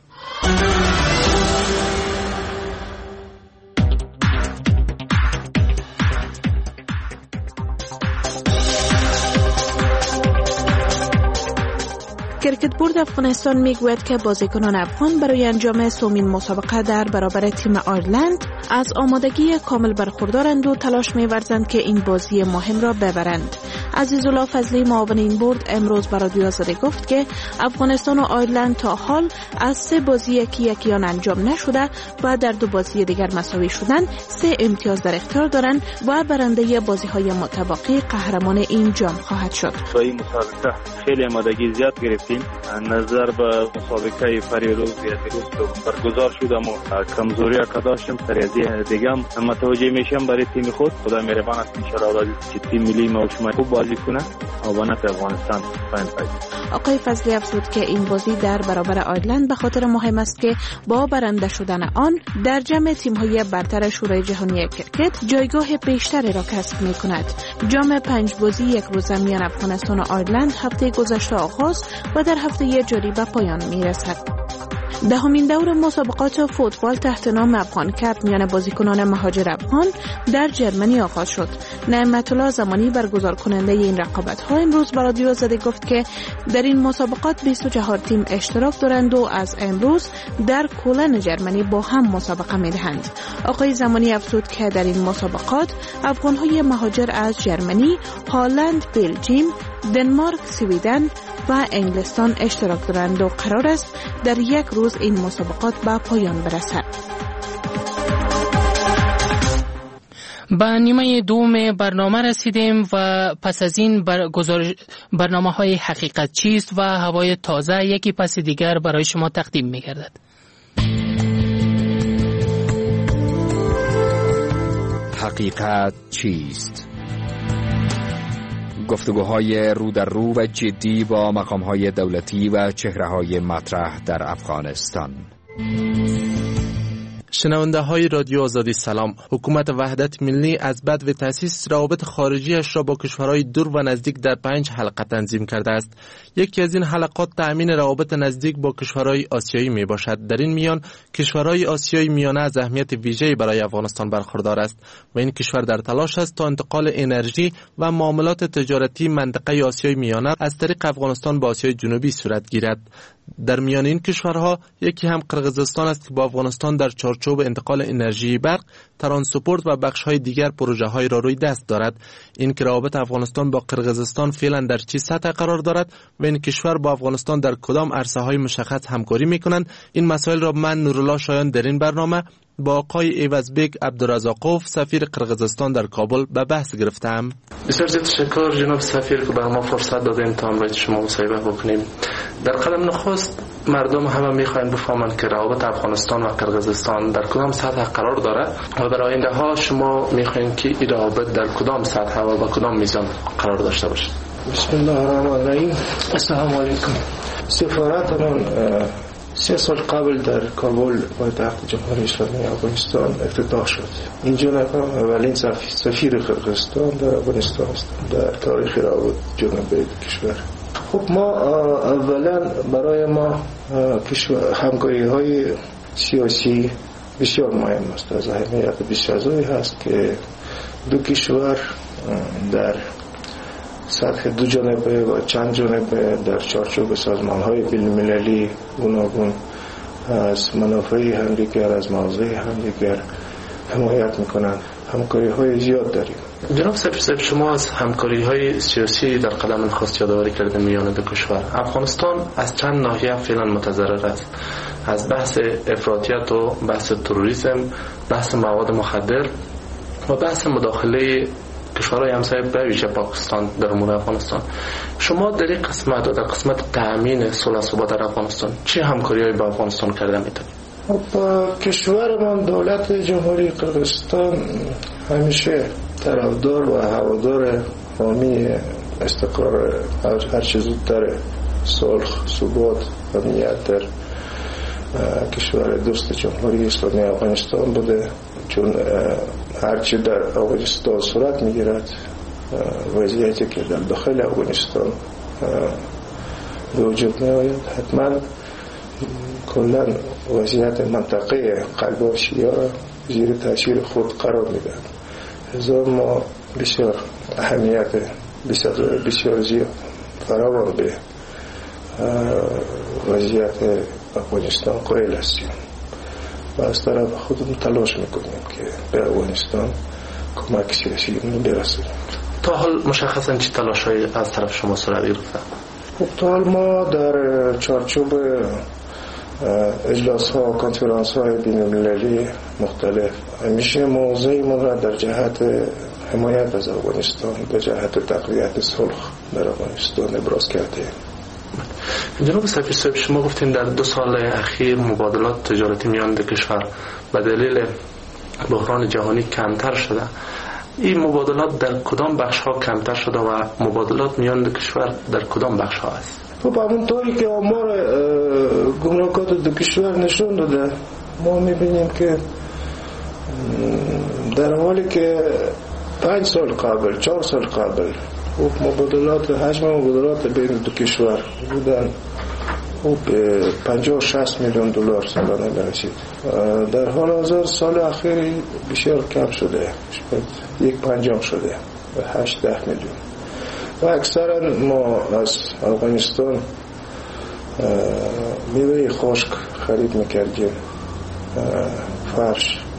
کرکت بورد افغانستان میگوید که بازیکنان افغان برای انجام سومین مسابقه در برابر تیم آیرلند از آمادگی کامل برخوردارند و تلاش می‌ورزند که این بازی مهم را ببرند. عزیزالله فضلی معاون این بورد امروز به رادیو آزادی گفت که افغانستان و آیرلند تا حال از سه بازی یکی یکیان انجام نشده و در دو بازی دیگر مساوی شدن سه امتیاز در اختیار دارند و برنده بازی‌های متبقی قهرمان این جام خواهد شد. با این مسابقه خیلی آمادگی زیاد گرفتیم. نظر به مسابقه پریروز یا دیروز برگزار شد اما کمزوری که داشتم سر از دیگه هم متوجه میشم برای تیم خود. خدا مهربان است ان شاء الله که تیم ملی ما و شما خوب بازی کنه و به نفع افغانستان بنفعه. آقای فضلی افزود که این بازی در برابر آیرلند به خاطر مهم است که با برنده شدن آن در جمع تیم‌های برتر شورای جهانی کرکت جایگاه بیشتری را کسب می‌کند. جام پنج بازی یک روزه میان افغانستان و آیرلند هفته گذشته آغاز و در هفته جاری به پایان می‌رسد. دهمین دور مسابقات فوتبال تحت نام افغان کپ میان بازیکنان مهاجر افغان در جرمنی آغاز شد. نعمت الله زمانی برگزار کننده این رقابت‌ها امروز به رادیو آزادی گفت که در این مسابقات بیست و چهار تیم اشتراک دارند و از امروز در کلن جرمنی با هم مسابقه می‌دهند. آقای زمانی افزود که در این مسابقات افغان‌های مهاجر از جرمنی، هلند، بلژیم، دنمارک، سویدن و انگلستان اشتراک دارند و قرار است در یک روز این مسابقات به پایان برسد. به نیمه دوم برنامه رسیدیم و پس از این برنامه های حقیقت چیست و هوای تازه یکی پس دیگر برای شما تقدیم می گردد. حقیقت چیست؟ گفتگوهای رو در رو و جدی با مقامهای دولتی و چهره‌های مطرح در افغانستان. شنونده های رادیو آزادی سلام. حکومت وحدت ملی از بدو تأسیس روابط خارجیش را با کشورهای دور و نزدیک در پنج حلقه تنظیم کرده است. یکی از این حلقات تأمین روابط نزدیک با کشورهای آسیایی می باشد. در این میان کشورهای آسیایی میانه از اهمیت ویژه‌ای برای افغانستان برخوردار است و این کشور در تلاش است تا انتقال انرژی و معاملات تجارتی منطقه آسیای میانه از طریق افغانستان به آسیای جنوبی صورت گیرد. در میان این کشورها یکی هم قرقیزستان است که با افغانستان در چارچوب انتقال انرژی برق، ترانسپورت و بخش‌های دیگر پروژه‌های را روی دست دارد. این که روابط افغانستان با قرقیزستان فعلا در چه سطح قرار دارد و این کشور با افغانستان در کدام عرصه‌های مشخص همکاری می‌کنند، این مسائل را من نورالله شایان در این برنامه با آقای ایوزبک عبدالرزاقوف سفیر قرقیزستان در کابل به بحث گرفتم. بسیار زیاد تشکر جناب سفیر که به ما فرصت دادین تا با شما مصاحبه بکنیم. در قدم نخست مردم همه میخواین بفهمند که روابط افغانستان و قرقیزستان در کدام سطح قرار داره و برای آینده ها شما میخواین که این روابط در کدام سطح و با کدام میزان قرار داشته باشه. بسم الله الرحمن الرحیم. السلام علیکم. سفارتمون سه سال قبل در کابل پایتخت جمهوری اسلامی افغانستان افتتاح شد. اینجا نکنم اولین سفیر قرقیزستان در افغانستان است در تاریخ روابط جنوبی کشور. خب ما اولا برای ما همکاری های سیاسی بسیار مهم است. از اهمیت بسیاری هست که دو کشور در سطح دو جانبه و چند جانبه در چارچوب سازمان های بین المللی گوناگون از منافع همدیگر، از موضوع همدیگر حمایت میکنند. همکاری های زیاد داریم. جناب سفیر صاحب، شما از همکاری های سیاسی در قدم نخست یادآوری کردن میان دو کشور. افغانستان از چند ناحیه فعلا متضرر است. از بحث افراطیت و بحث تروریسم، بحث مواد مخدر و بحث مداخله کشورهای همسایه به ویژه پاکستان در امور افغانستان. شما در این قسمت و در قسمت تأمین صلح و ثبات در افغانستان چه همکاری‌هایی با افغانستان کرده میتونید؟ با کشورمان دولت جمهوری قرقیزستان همیشه طرفدار و هوادار حامی استقرار هر چه زودتر صلح، ثبات و امنیت در کشور دوست جمهوری اسلامی افغانستان بوده، چون هرچی در افغانستان صورت میگیرد وضعیتی که در داخل افغانستان به وجود می آید حتما کلا وضعیت منطقه قلب شیعه را زیر تاثیر خود قرار میدهد. لذا ما بسیار اهمیت بسیار بسیار زیاد فراوان به وضعیت افغانستان قائل هستیم و از طرف خودمون تلاش میکنیم که به افغانستان کمک سیاسی برسیم. تا حال مشخصا چه تلاش‌هایی از طرف شما صورت گرفته؟ خب تا حال ما در چارچوب اجلاس ها و کنفرانس های بین المللی مختلف همیشه موضوعی ما را در جهت حمایت از افغانستان به جهت تقویت صلح در افغانستان ابراز کرده. جناب سفیر صاحب، شما گفتین در دو سال اخیر مبادلات تجارتی میان دو کشور به دلیل بحران جهانی کمتر شده. این مبادلات در کدام بخش ها کمتر شده و مبادلات میان دو کشور در کدام بخش ها است؟ خب همونطوری که آمار گمرکات دو کشور نشون داده، ما میبینیم که در حالی که پنج سال قبل، چهار سال قبل خب مبادلات حجم مبادلات بین دو کشور بودن خب پنجاه شصت میلیون دلار سالانه میرسید. در حال حاضر سال اخیر بسیار کم شده، یک پنجم شده و هشت ده میلیون. و اکثرا ما از افغانستان میوه خشک خرید میکردیم، فرش،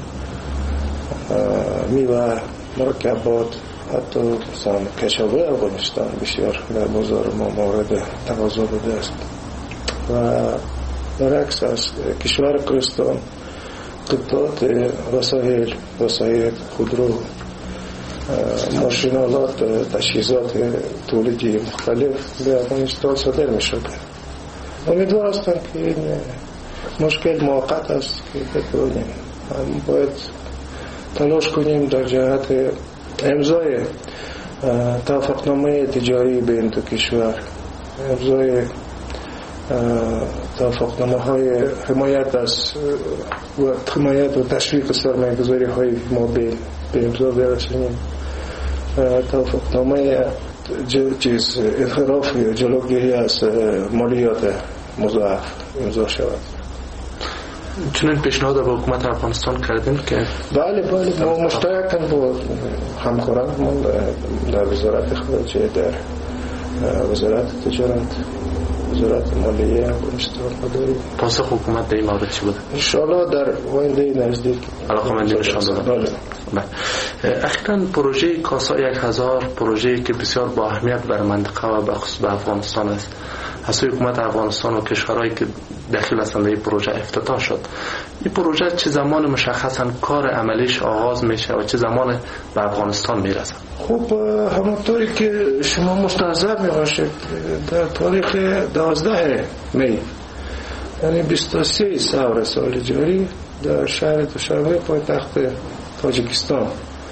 میوه، مرکبات، حتی مثلا کشاورزی افغانستان بسیار در بازار ما مورد تقاضا بوده است. و برعکس از کشور قرقیزستان قطعات وسایل، وسایل خودرو، ماشینالات، تجهیزات تولیدی مختلف به افغانستان صادر می شده. امیدوار هستم که این مشکل موقت است که بتوانیم. باید تلاش کنیم در جهت امضای توافقنامه تجاری بین دو کشور، امضای توافقنامه های حمایت از و حمایت و تشویق سرمایه‌گذاری های ما به به امضا برسونیم. توافقنامه چیز انحراف یا جلوگیری از مالیات مضاعف امضا شود. چنین پیشنهاد به حکومت افغانستان کردیم که بله بله ما مشترکاً با همکاران ما در وزارت خارجه، در وزارت تجارت، وزارت مالیه افغانستان داریم. پاسخ حکومت در این مورد چی بوده؟ ان شاء الله در آینده نزدیک علاقمندی نشان دادن. اخیراً پروژه کاسا یک هزار پروژه‌ای که بسیار با اهمیت بر منطقه و به خصوص به افغانستان است، از سوی حکومت افغانستان و کشورهایی که داخل هستند این پروژه افتتاح شد. این پروژه چه زمان مشخصاً کار عملیش آغاز میشه و چه زمان به افغانستان میرسه؟ خب همونطوری که شما مستحضر میباشید در تاریخ دوازده می یعنی بیست و سه سال سال جاری در شهر دوشنبه پایتخت تاجیکستان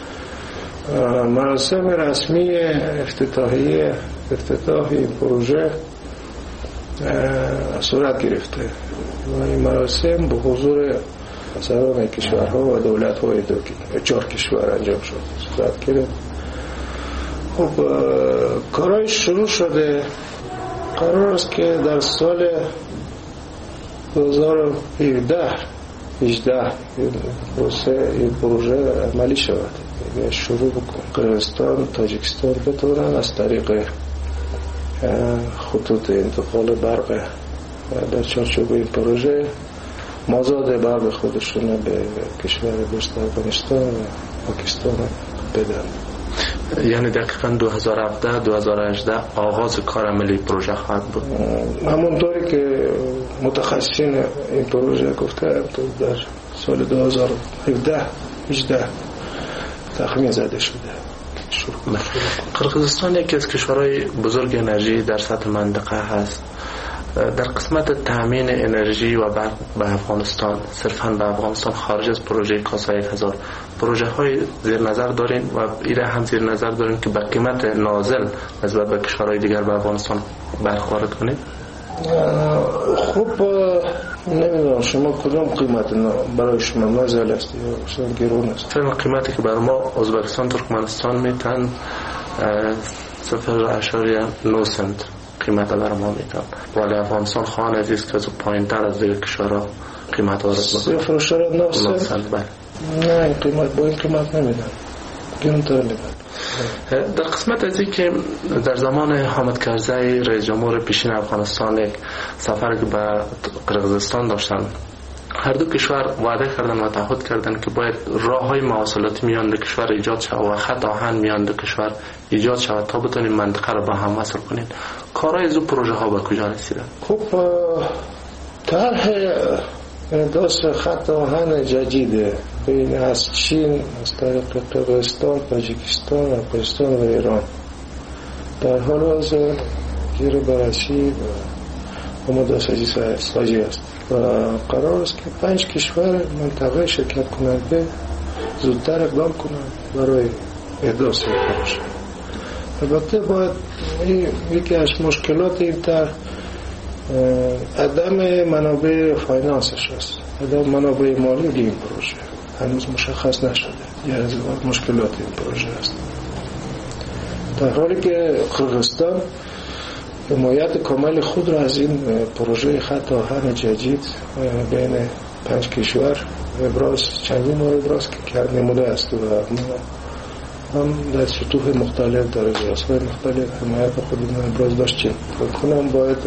مراسم رسمی افتتاحی افتتاح این پروژه صورت گرفته و این مراسم به حضور سران کشورها و دولت‌های چهار کشور انجام شد صورت گرفت. خب کارهای شروع شده. قرار است که در سال دو هزار و هفده هجده این پروژه عملی شود، یعنی شروع بکن. قرقیزستان، تاجیکستان بتونن از طریق خطوط انتقال برق در چارچوب این پروژه مازاد برق خودشون به کشور دوست افغانستان و پاکستان بدن. یعنی دقیقاً دو هزار و هفده دو هزار و هجده آغاز کار عملی پروژه خواهد بود. همونطوری که متخصصین این پروژه گفتند در سال دو هزار و هفده هجده تخمین زده شده. قرقیزستان یکی از کشورهای بزرگ انرژی در سطح منطقه هست. در قسمت تامین انرژی و برق به افغانستان، صرفاً به افغانستان خارج از پروژه کاسا یک هزار پروژه های زیر نظر دارین و ایره هم زیر نظر دارین که به قیمت نازل نسبت به کشورهای دیگر به افغانستان برخورد کنید؟ خب نمیدونم شما کدام قیمت برای شما نازل است یا شما گرون است؟ فعلا قیمتی که برای ما ازبکستان ترکمنستان میتن صفر اشاریه نه سنت قیمت برای ما میتن، ولی افغانستان خواهان عزیز که از پایین تر از دیگر کشورها قیمت وارد بکنه. صفر اشاریه نه سنت؟ نه این قیمت با این قیمت نمیدن، گرونتر میدن. در قسمت از این که در زمان حامد کرزی رئیس جمهور پیشین افغانستان یک سفر که به قرقیزستان داشتن، هر دو کشور وعده کردن و تعهد کردن که باید راههای مواصلاتی میان دو کشور ایجاد شود و خط آهن میان دو کشور ایجاد شود تا بتونیم منطقه رو با هم وصل کنیم. کارهای از اون پروژه ها به کجا رسیدن؟ خب طرح داست خط آهن جدید بین از چین از طریق قرقیزستان، تاجیکستان، افغانستان و ایران در حال حاضر زیر بررسی و مدرسه سازی است و قرار است که پنج کشور منطقه شرکت کننده زودتر اقدام کنند برای احداث این پروژه. البته باید یکی از مشکلات این طرح عدم منابع فاینانسش است، عدم منابع مالی این پروژه هنوز مشخص نشده. یه از مشکلات این پروژه است، در حالی که قرقیزستان حمایت کامل خود را از این پروژه خط آهن جدید بین پنج کشور ابراز چندین بار ابراز کرد نموده است و هم در سطوح مختلف در اجراس‌های مختلف حمایت خودمون ابراز داشتیم. فکر کنم باید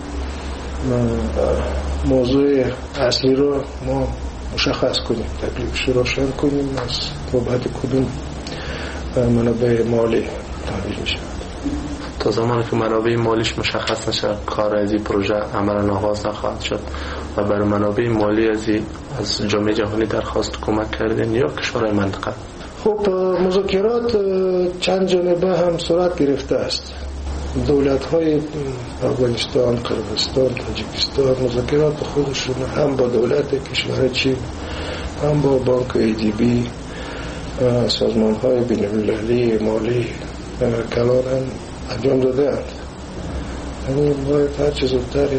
موضوع اصلی رو ما مشخص کنیم، تکلیفش رو روشن کنیم از بابت کدوم منابع مالی تامین میشه. تا زمانی که منابع مالیش مشخص نشه کار از این پروژه عملاً آغاز نخواهد شد و برای منابع مالی از از جامعه جهانی درخواست کمک کردن یا کشورهای منطقه. خب مذاکرات چند جانبه هم صورت گرفته است. دولت‌های افغانستان، قرقیزستان، تاجیکستان مذاکرات خودشون هم با دولت کشور چین هم با بانک ای دی بی سازمان‌های بین‌المللی مالی کلان انجام داده‌اند. یعنی باید هر چه زودتر این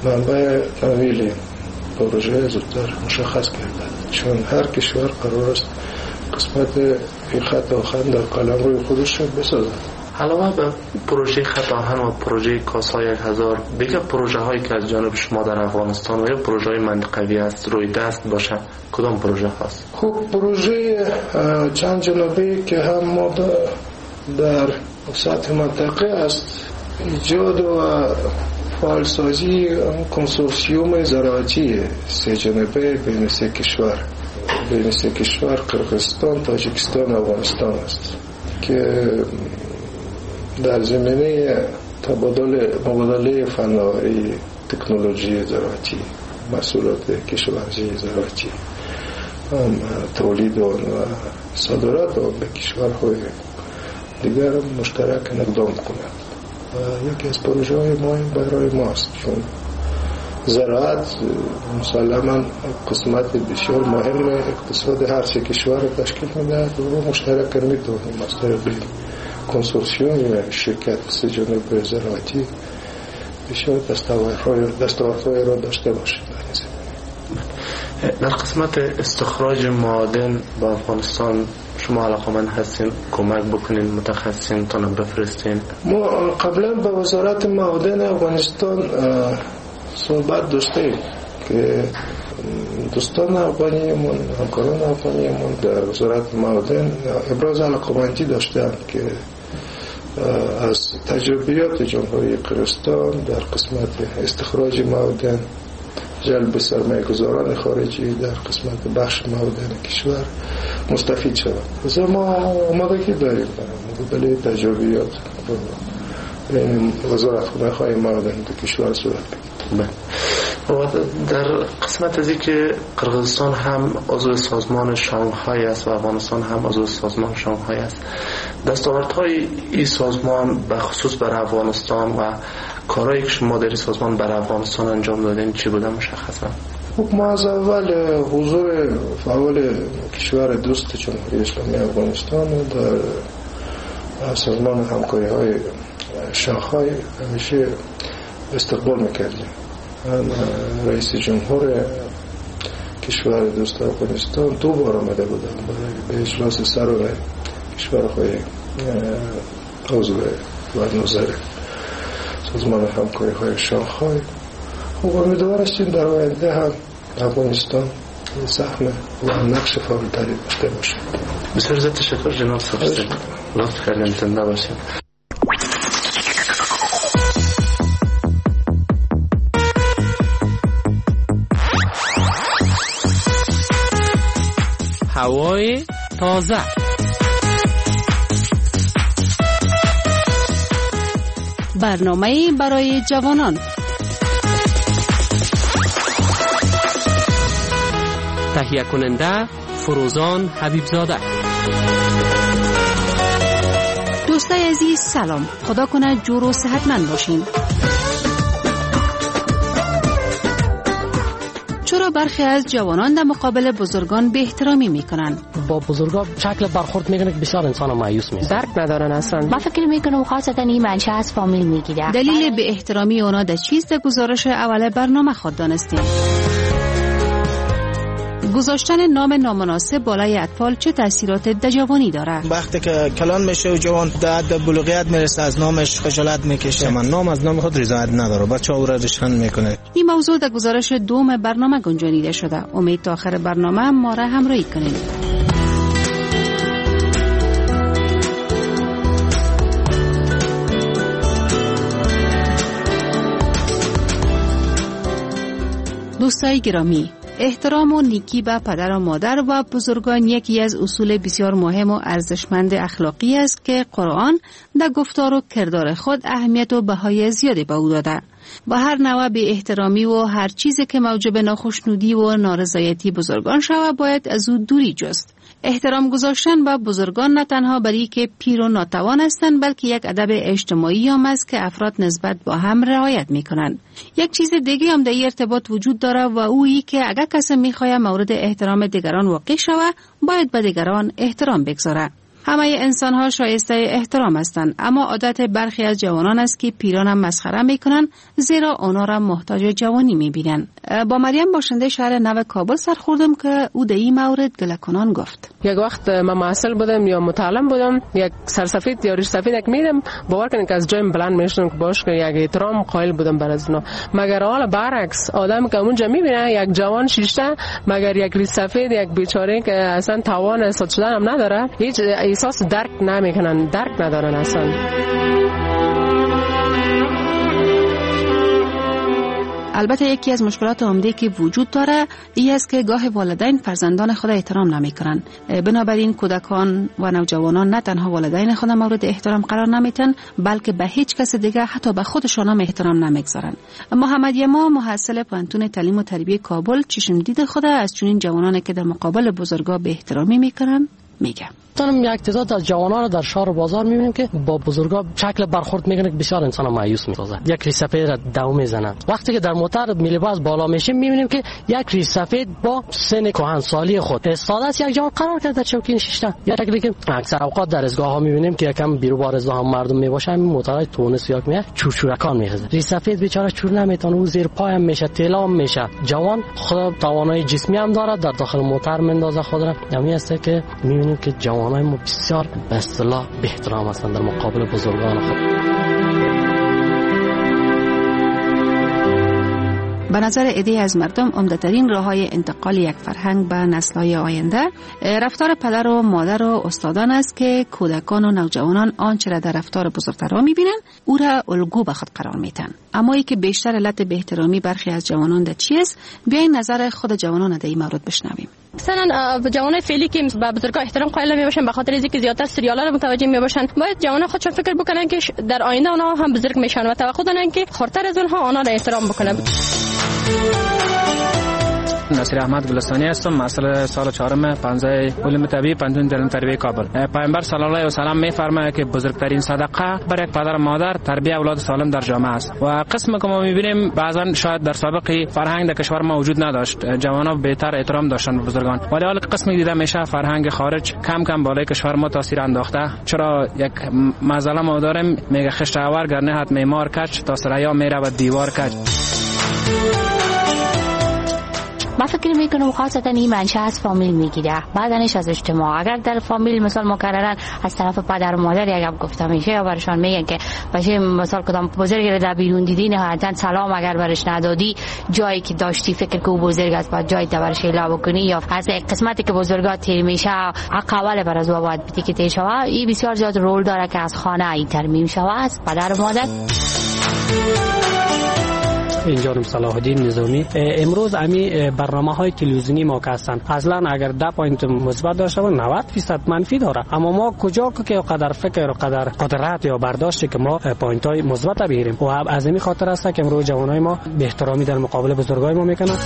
منبع تمویل پروژه زودتر مشخص کرده، چون هر کشور قرار است قسمت این خط آهن در قلم روی خودش بسازد. علاوه به پروژه خط آهن و پروژه کاسا یک هزار، دیگه پروژه هایی که از جانب شما در افغانستان و یا پروژه های منطقوی است روی دست باشه کدام پروژه هست؟ خب پروژه چند جانبه که هم ما در سطح منطقه است، ایجاد و فعالسازی کنسورسیوم زراعتی سه جانبه بین سه کشور بین سه کشور قرقیزستان، تاجیکستان و افغانستان است که در زمینه تبادل مبادله فناوری، تکنولوژی زراعتی، محصولات کشاورزی زراعتی، تولید و صادرات به کشورهای دیگر مشترک اقدام کنند. یکی از پروژه های مهم برای ماست، چون زراعت مسلما قسمت بسیار مهم اقتصاد هر سه کشور را تشکیل می‌دهد و مشترک می‌توانیم از طریق کنسورسیوم شرکت سه جانبه زراعتی بسیار دستاوردهای را داشته باشیم. در قسمت استخراج معادن با افغانستان شما علاقمند هستین کمک بکنین متخصصین تا بفرستین؟ ما قبلا با وزارت معادن افغانستان صحبت داشتیم که دوستان افغانیمون، همکاران افغانیمون در وزارت معادن ابراز علاقمندی داشتند که از تجربیات جمهوری قرقیزستان در قسمت استخراج معادن، جلب سرمایه‌گذاران خارجی در قسمت بخش معادن کشور مستفید شود. از ما آمادگی داریم برای تجربیات بین وزارتخانه‌های معادن در کشور صورت بگیرد. در قسمت از که قرقیزستان هم عضو سازمان شانگهای است و افغانستان هم عضو سازمان شانگهای است، دستاوردهای این سازمان به خصوص بر افغانستان و کارهایی که شما در این سازمان بر افغانستان انجام دادین چی بوده مشخصا؟ ما از اول حضور فعال کشور دوست جمهوری اسلامی افغانستان در سازمان همکاری های شانگهای همیشه استقبال میکردیم. رئیس جمهور کشور دوست افغانستان دو بار آمده بودم برای به اجلاس سران کشورهای عضو و نظر سازمان همکاری های شانگهای. و امیدوار هستیم در آینده هم افغانستان سهم و نقش فعالتری داشته باشه. بسیار زیاد تشکر جناب سرپرست، لطف کردین، زنده باشید. هوای تازه. برنامه برای جوانان. تهیه کننده فروزان حبیبزاده. دوستای عزیز سلام، خدا کنه جور و صحتمند باشین. چرا برخی از جوانان در مقابل بزرگان به احترامی میکنن؟ با بزرگان شکل برخورد میکنه که بسیار انسان مایوس میشه، درک ندارن اصلا. من فکر میکنم خاصتا این منشه از فامیل میگیره. دلیل به احترامی اونا در چیست؟ در گزارش اول برنامه خود دانستیم. گذاشتن نام نامناسب بالای اطفال چه تاثیرات در جوانی داره؟ وقتی که کلان میشه و جوان در بلوغیت میرسه از نامش خجالت میکشه. من نام از نام خود رضایت نداره، بچه‌ها او را رشن میکنه. این موضوع در گزارش دوم برنامه گنجانیده شده. امید تا آخر برنامه ما را همراهی کنید. دوستای گرامی، احترام و نیکی به پدر و مادر و بزرگان یکی از اصول بسیار مهم و ارزشمند اخلاقی است که قرآن در گفتار و کردار خود اهمیت و بهای زیادی به او داده. با هر نوع به احترامی و هر چیزی که موجب ناخشنودی و نارضایتی بزرگان شود باید از او دوری جست. احترام گذاشتن به بزرگان نه تنها برای که پیر و ناتوان هستند، بلکه یک ادب اجتماعی هم است که افراد نسبت با هم رعایت میکنند. یک چیز دیگه هم در این ارتباط وجود داره و اویی که اگر کسی میخواد مورد احترام دیگران واقع شود باید به دیگران احترام بگذاره. همه انسان ها شایسته احترام هستند، اما عادت برخی از جوانان است که پیران هم مسخره میکنن، زیرا آنها را محتاج جوانی میبینن. با مریم باشنده شهر نو کابل سر خوردم که او در این مورد گله کنان گفت: یک وقت من معسل بودم یا متعلم بودم، یک سرسفید یا ریش سفید یک میدم، باور کنید که از جایم بلند میشدم که باش که یک احترام قائل بودم بر از اونا. مگر حالا برعکس آدم که اونجا میبینه یک جوان شیشته، مگر یک ریش سفید، یک بیچاره که اصلا توان احساس شدن هم نداره، هیچ احساس درک نمیکنن، درک ندارن اصلا. البته یکی از مشکلات عمده که وجود داره این است که گاه والدین فرزندان خود احترام نمیکنن. بنابراین کودکان و نوجوانان نه تنها والدین خود مورد احترام قرار نمیتن، بلکه به هیچ کس دیگه حتی به خودشان هم احترام نمیگذارن. محمد یما محصل پانتون تعلیم و تربیت کابل چشم دید خود از چنین جوانانی که در مقابل بزرگا به احترامی میکنن میگه. تنم یک تعداد از جوانان رو در شهر و بازار میبینیم که با بزرگا شکل برخورد میکنه که بسیار انسان مایوس میسازه. یک ریش سفید را دو میزنن. وقتی که در موتر میلیباس بالا میشیم میبینیم که یک ریش سفید با سن کهنسالی خود استاده است، یک جوان قرار کرده در چوکین نشسته. یا شکلی که اکثر اوقات در ازگاه ها میبینیم که یکم بیرو بار ازدحام مردم میباشن، موترای تونس یا میه چورچورکان میخزه. ریش سفید بیچاره چور نمیتونه، او زیر پایم میشه، تلام میشه. جوان خود توانایی جسمی هم داره، در داخل موتر میندازه خود را. همین است که میبینیم که جوانای ما بسیار به اصطلاح به احترام هستند در مقابل بزرگان خود. به نظر عده از مردم عمده‌ترین راه‌های انتقال یک فرهنگ به نسل‌های آینده رفتار پدر و مادر و استادان است که کودکان و نوجوانان آنچه را در رفتار بزرگترها می‌بینند او را الگو به خود قرار میدن. اما ای که بیشتر علت به احترامی برخی از جوانان در چیست؟ بیاین نظر خود جوانان در این مورد بشنویم. مثلا جوانای فعلی که به بزرگا احترام قائل میباشن به خاطر اینکه زیادتر سریالا رو متوجه میباشن، باید جوانان خودشون فکر بکنن که در آینده اونها هم بزرگ میشن و توقع دارن که خورتر از اونها آنها را احترام بکنن. نصیر احمد گلستانی هستم، مسئله سال چهارم پانزده علوم طبیعی پانتون تعلیم تربیت کابل. پیامبر صلی الله علیه و سلم میفرماید که بزرگترین صدقه بر یک پدر و مادر تربیت اولاد سالم در جامعه است. و قسم که ما میبینیم بعضا شاید در سابقه فرهنگ در کشور ما وجود نداشت، جوانان بهتر احترام داشتن به بزرگان، ولی حالا قسمی دیده میشه فرهنگ خارج کم کم بالای کشور ما تاثیر انداخته. چرا یک مسئله ما داریم میگه خشت آور گر نهد معمار کج، تا سریا میره و دیوار کج. من فکر میکنم خاصتا این منشه از فامیل میگیره، بعدنش از اجتماع. اگر در فامیل مثلا مکررن از طرف پدر و مادر یک گپ گفته میشه یا برشان میگن که باشه مثلا کدام بزرگ رو در بیرون دیدی نهایتا سلام اگر برش ندادی، جایی که داشتی فکر که او بزرگ است بعد جایی تا برش اعلام بکنی، یا از قسمتی که بزرگا تیر میشه عقبال بر از باید بتی که تیر شوه. این بسیار زیاد رول داره که از خانه این ترمیم شوه از پدر و مادر. اینجا صلاح الدین نظامی. امروز امی برنامه های تلویزیونی ما که هستند اصلا اگر ده پوینت مثبت داشته باشه نود درصد منفی داره، اما ما کجا که قدر فکر و قدر قدرت یا برداشت که ما پوینت های مثبت بگیریم و از این خاطر است که امروز جوانای ما به احترامی در مقابل بزرگای ما میکنن.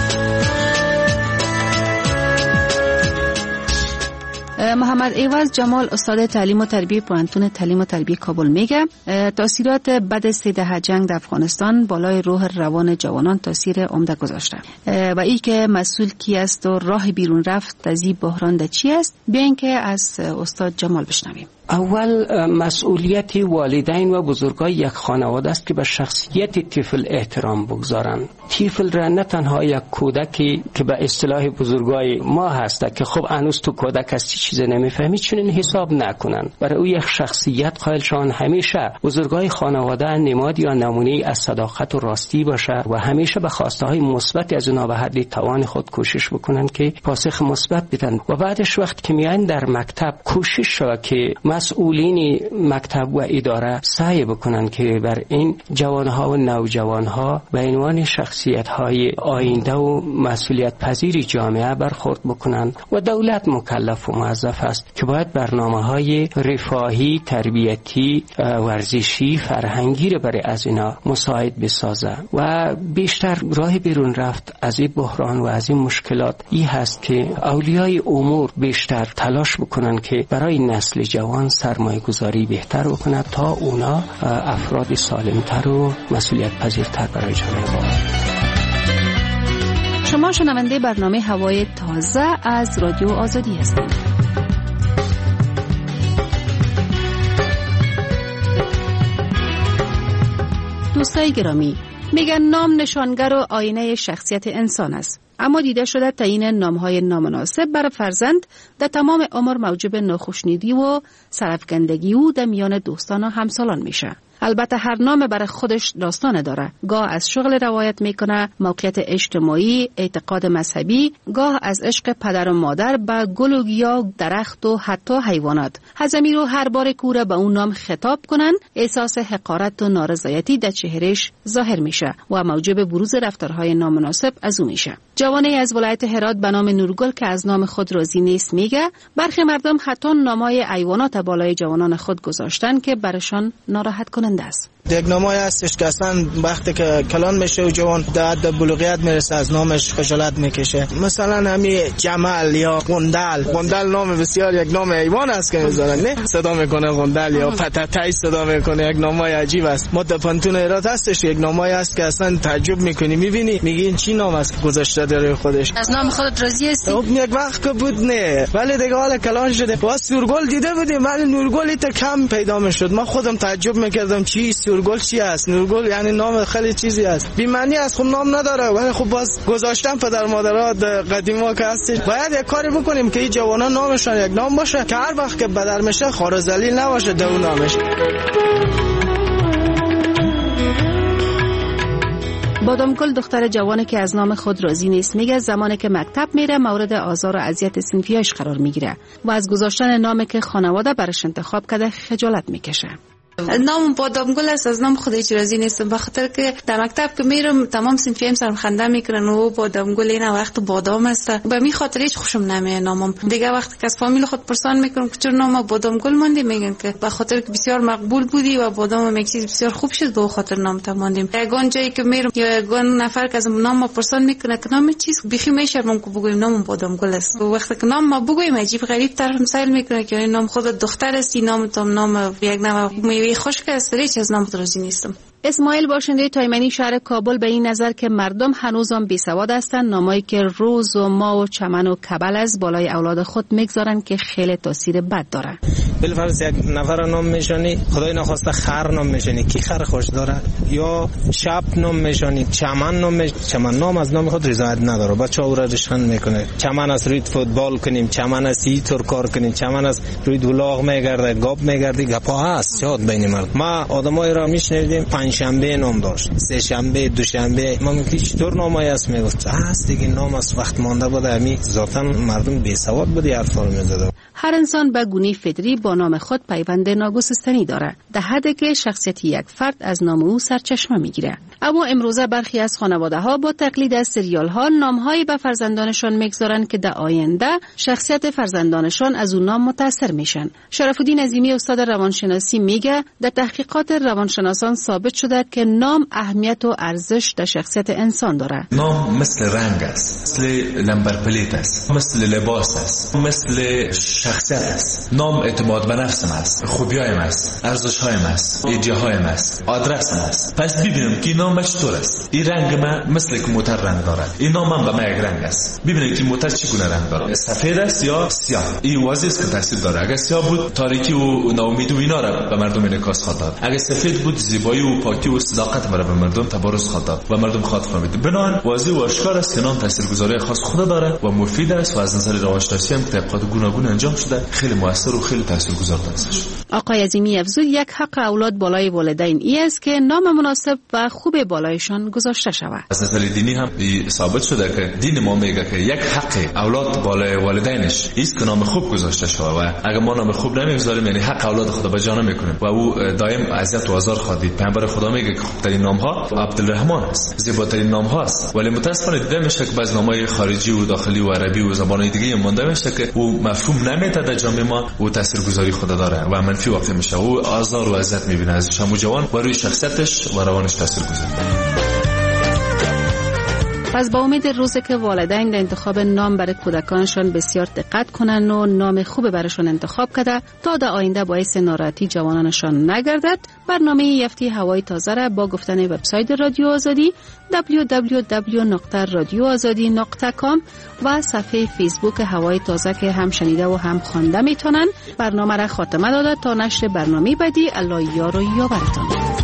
محمد ایواز جمال استاد تعلیم و تربیت پانتون تعلیم و تربیت کابل میگه تاثیرات بد سه دهه جنگ در افغانستان بالای روح روان جوانان تاثیر عمده گذاشته و این که مسئول کی است و راه بیرون رفت از این بحران ده چی است. بیاین که از استاد جمال بشنویم. اول مسئولیت والدین و بزرگای یک خانواده است که به شخصیت طفل احترام بگذارند. طفل را نه تنها یک کودکی که به اصطلاح بزرگای ما هست که خب هنوز تو کودک هستی چیز نمیفهمی چون این حساب نکنن، برای او یک شخصیت قائل شون. همیشه بزرگای خانواده نماد یا نمونه از صداقت و راستی باشه و همیشه به خواسته های مثبت از اونها به حد توان خود کوشش بکنن که پاسخ مثبت بدن. و بعدش وقت که میان در مکتب کوشش شود که مسئولین مکتب و اداره سعی بکنن که بر این جوانها و نوجوانها به عنوان شخصیت‌های آینده و مسئولیت پذیر جامعه برخورد بکنن. و دولت مکلف و موظف است که باید برنامه‌های رفاهی، تربیتی، ورزشی، فرهنگی را برای از اینا مساعد بسازه. و بیشتر راه بیرون رفت از این بحران و از این مشکلات این هست که اولیای امور بیشتر تلاش بکنن که برای نسل جوان سرمایه گذاری بهتر بکنه تا اونا افراد سالمتر و مسئولیت پذیرتر برای جامعه باشند. شما شنونده برنامه هوای تازه از رادیو آزادی هستید. دوستای گرامی، میگن نام نشانگر و آینه شخصیت انسان است، اما دیده شده تعیین نامهای نامناسب برای فرزند در تمام عمر موجب ناخوشنودی و سرفکندگی او در میان دوستان و همسالان میشه. البته هر نام برای خودش داستان داره. گاه از شغل روایت میکنه، موقعیت اجتماعی، اعتقاد مذهبی، گاه از عشق پدر و مادر به گل و گیاه، درخت و حتی حیوانات. هزمی رو هر بار کوره به اون نام خطاب کنن، احساس حقارت و نارضایتی در چهرهش ظاهر میشه و موجب بروز رفتارهای نامناسب از او میشه. جوانی از ولایت هرات به نام نورگل که از نام خود راضی نیست میگه برخی مردم حتی نامای حیوانات بالای جوانان خود گذاشتن که برشان ناراحت کننده است. یک نامای هستش که اصلا وقتی که کلان میشه و جوان در بلوغیت میرسه از نامش خجالت میکشه. مثلا همین جمل یا قندل. قندل نام بسیار یک نام حیوان است که میذارن، نه صدا میکنه قندل یا پتاتای صدا میکنه، یک نامای عجیب است. ما در پانتون هرات هستش یک نامای است که اصلا تعجب میکنی، میبینی میگی این چی نام است گذاشته داره خودش. از نام خودت راضی هستی؟ خب یک وقت که بود نه، ولی دیگه حالا کلان شده. واسه نورگل دیده بودیم ولی نورگل تا کم پیدا میشد. ما خودم تعجب میکردم چی نورگل چی است؟ نورگل یعنی نام خیلی چیزی است، بی معنی است، خب نام نداره ولی خب باز گذاشتن پدر مادرات قدیما که هستش. باید یک کاری بکنیم که این جوانان نامشون یک نام باشه که هر وقت که بدر میشه خار و ذلیل نباشه در اون نامش. بادامگل دختر جوانی که از نام خود راضی نیست میگه زمانی که مکتب میره مورد آزار و اذیت صنفیاش قرار میگیره و از گذاشتن نامی که خانواده برش انتخاب کرده خجالت میکشه. نام بادامگل است، از نام خود هیچ راضی نیستم، بخاطر که در مکتب که میرم تمام صنفیم سرم خنده میکنن و بادامگل این وقت بادام است، به می خاطر هیچ خوشم نمیاد نامم. دیگه وقتی که از فامیل خود پرسان میکنم که چرا نام بادامگل ماندی، میگن که به خاطر که بسیار مقبول بودی و بادام یک چیز بسیار خوب شد به خاطر نام تا ماندیم. یگان جایی که میرم یا یگان نفر که از نام ما پرسان میکنه که نام چیز بخی میشرمم که بگویم نام بادامگل است. و وقتی که نام ما بگویم عجیب غریب طرف سایل میکنه که این نام خود دختر است، نام تام نام یک نام میوه خشک است، هیچ از نام راضی نیستم. اسماعیل باشنده تایمنی شهر کابل به این نظر که مردم هنوزم بیسواد هستند نامایی که روز و ماه و چمن و کبل از بالای اولاد خود میگذارن که خیلی تاثیر بد داره. بالفرض یک نفر نام میشانی خدای نخواسته خر نام میشانی، کی خر خوش داره؟ یا شب نام میشانی، چمن نام میش... چمن نام از نام خود رضایت نداره، بچه‌ها او را رشن میکنه. چمن از روی فوتبال کنیم، چمن از سی طور کار کنیم، چمن از روی دولاغ میگرده، گاب میگردی، گپا هست یاد بین مرد. ما آدمای را میشنیدیم پنج شنبه نام داشت، سه شنبه، دوشنبه، ما میگیم چطور نامایی است؟ میگفت هست دیگه نام از وقت مانده بوده، همین ذاتاً مردم بی سواد بودی حرفا رو میزدن. هر انسان به گونه فطری با نام خود پیوند ناگسستنی داره، در حدی که شخصیت یک فرد از نام او سرچشمه میگیره. اما امروزه برخی از خانواده ها با تقلید از سریال ها نامهایی به فرزندانشان میگذارن که در آینده شخصیت فرزندانشان از اون نام متاثر میشن. شرف الدین عظیمی استاد روانشناسی میگه در تحقیقات روانشناسان ثابت شده که نام اهمیت و ارزش در شخصیت انسان داره. نام مثل رنگ است، مثل لمبر پلیت است، مثل لباس است، مثل شخصیت است. نام اعتماد به نفسم است، خوبیایم است، ارزش‌هایم است، ایده‌هایم است، آدرسم است. پس ببینم که نام چطور است. این رنگ من مثل که موتر رنگ داره، این نام من به من یک رنگ است. ببینید که موتر چگونه رنگ داره، سفید است یا سیاه. این واضح است که تاثیر داره. اگر سیاه بود تاریکی و ناامیدی و اینا را به مردم انعکاس خواهد داد. اگر سفید بود زیبایی و پاکی و صداقت را به مردم تبارز خواهد داد و مردم خواهد فهمید. بنابراین واضح و آشکار است که نام تاثیرگذاری خاص خود داره و مفید است و از نظر روانشناسی هم تحقیقات گوناگون انجام شده، خیلی موثر و خیلی تاثیرگذار است. آقای عظیمی افزود یک حق اولاد بالای والدین ای است که نام مناسب و خوب بالایشان گذاشته شود. از نظر دینی هم ثابت شده که دین ما میگه که یک حق اولاد بالای والدینش است که نام خوب گذاشته شود و اگر ما نام خوب نمیگذاریم یعنی حق اولاد خدا به جا نمیکنیم و او دائم اذیت و آزار خواهد دید. پیامبر خدا میگه که خوبترین نام ها عبدالرحمن است، زیباترین نام ها است، ولی متاسفانه دیده میشه که بعضی نامای خارجی و داخلی و عربی و زبانهای دیگه مونده میشه که او مفهوم نمیده در جامعه ما و تاثیرگذاری خود داره و منفی واقع میشه و آزار و اذیت میبینه از شمو جوان و روی شخصیتش و روانش تاثیرگذاری. پس با امید روزی که والدین در انتخاب نام برای کودکانشان بسیار دقت کنن و نام خوب براشون انتخاب کرده تا در آینده باعث ناراحتی جوانانشان نگردد، برنامه یفتی هوای تازه را با گفتن وبسایت رادیو آزادی دبلیو دبلیو دبلیو دات رادیو آزادی دات کام و صفحه فیسبوک هوای تازه که هم شنیده و هم خوانده میتونن برنامه را خاتمه داده تا نشر برنامه بعدی. الله یار و یاورتان.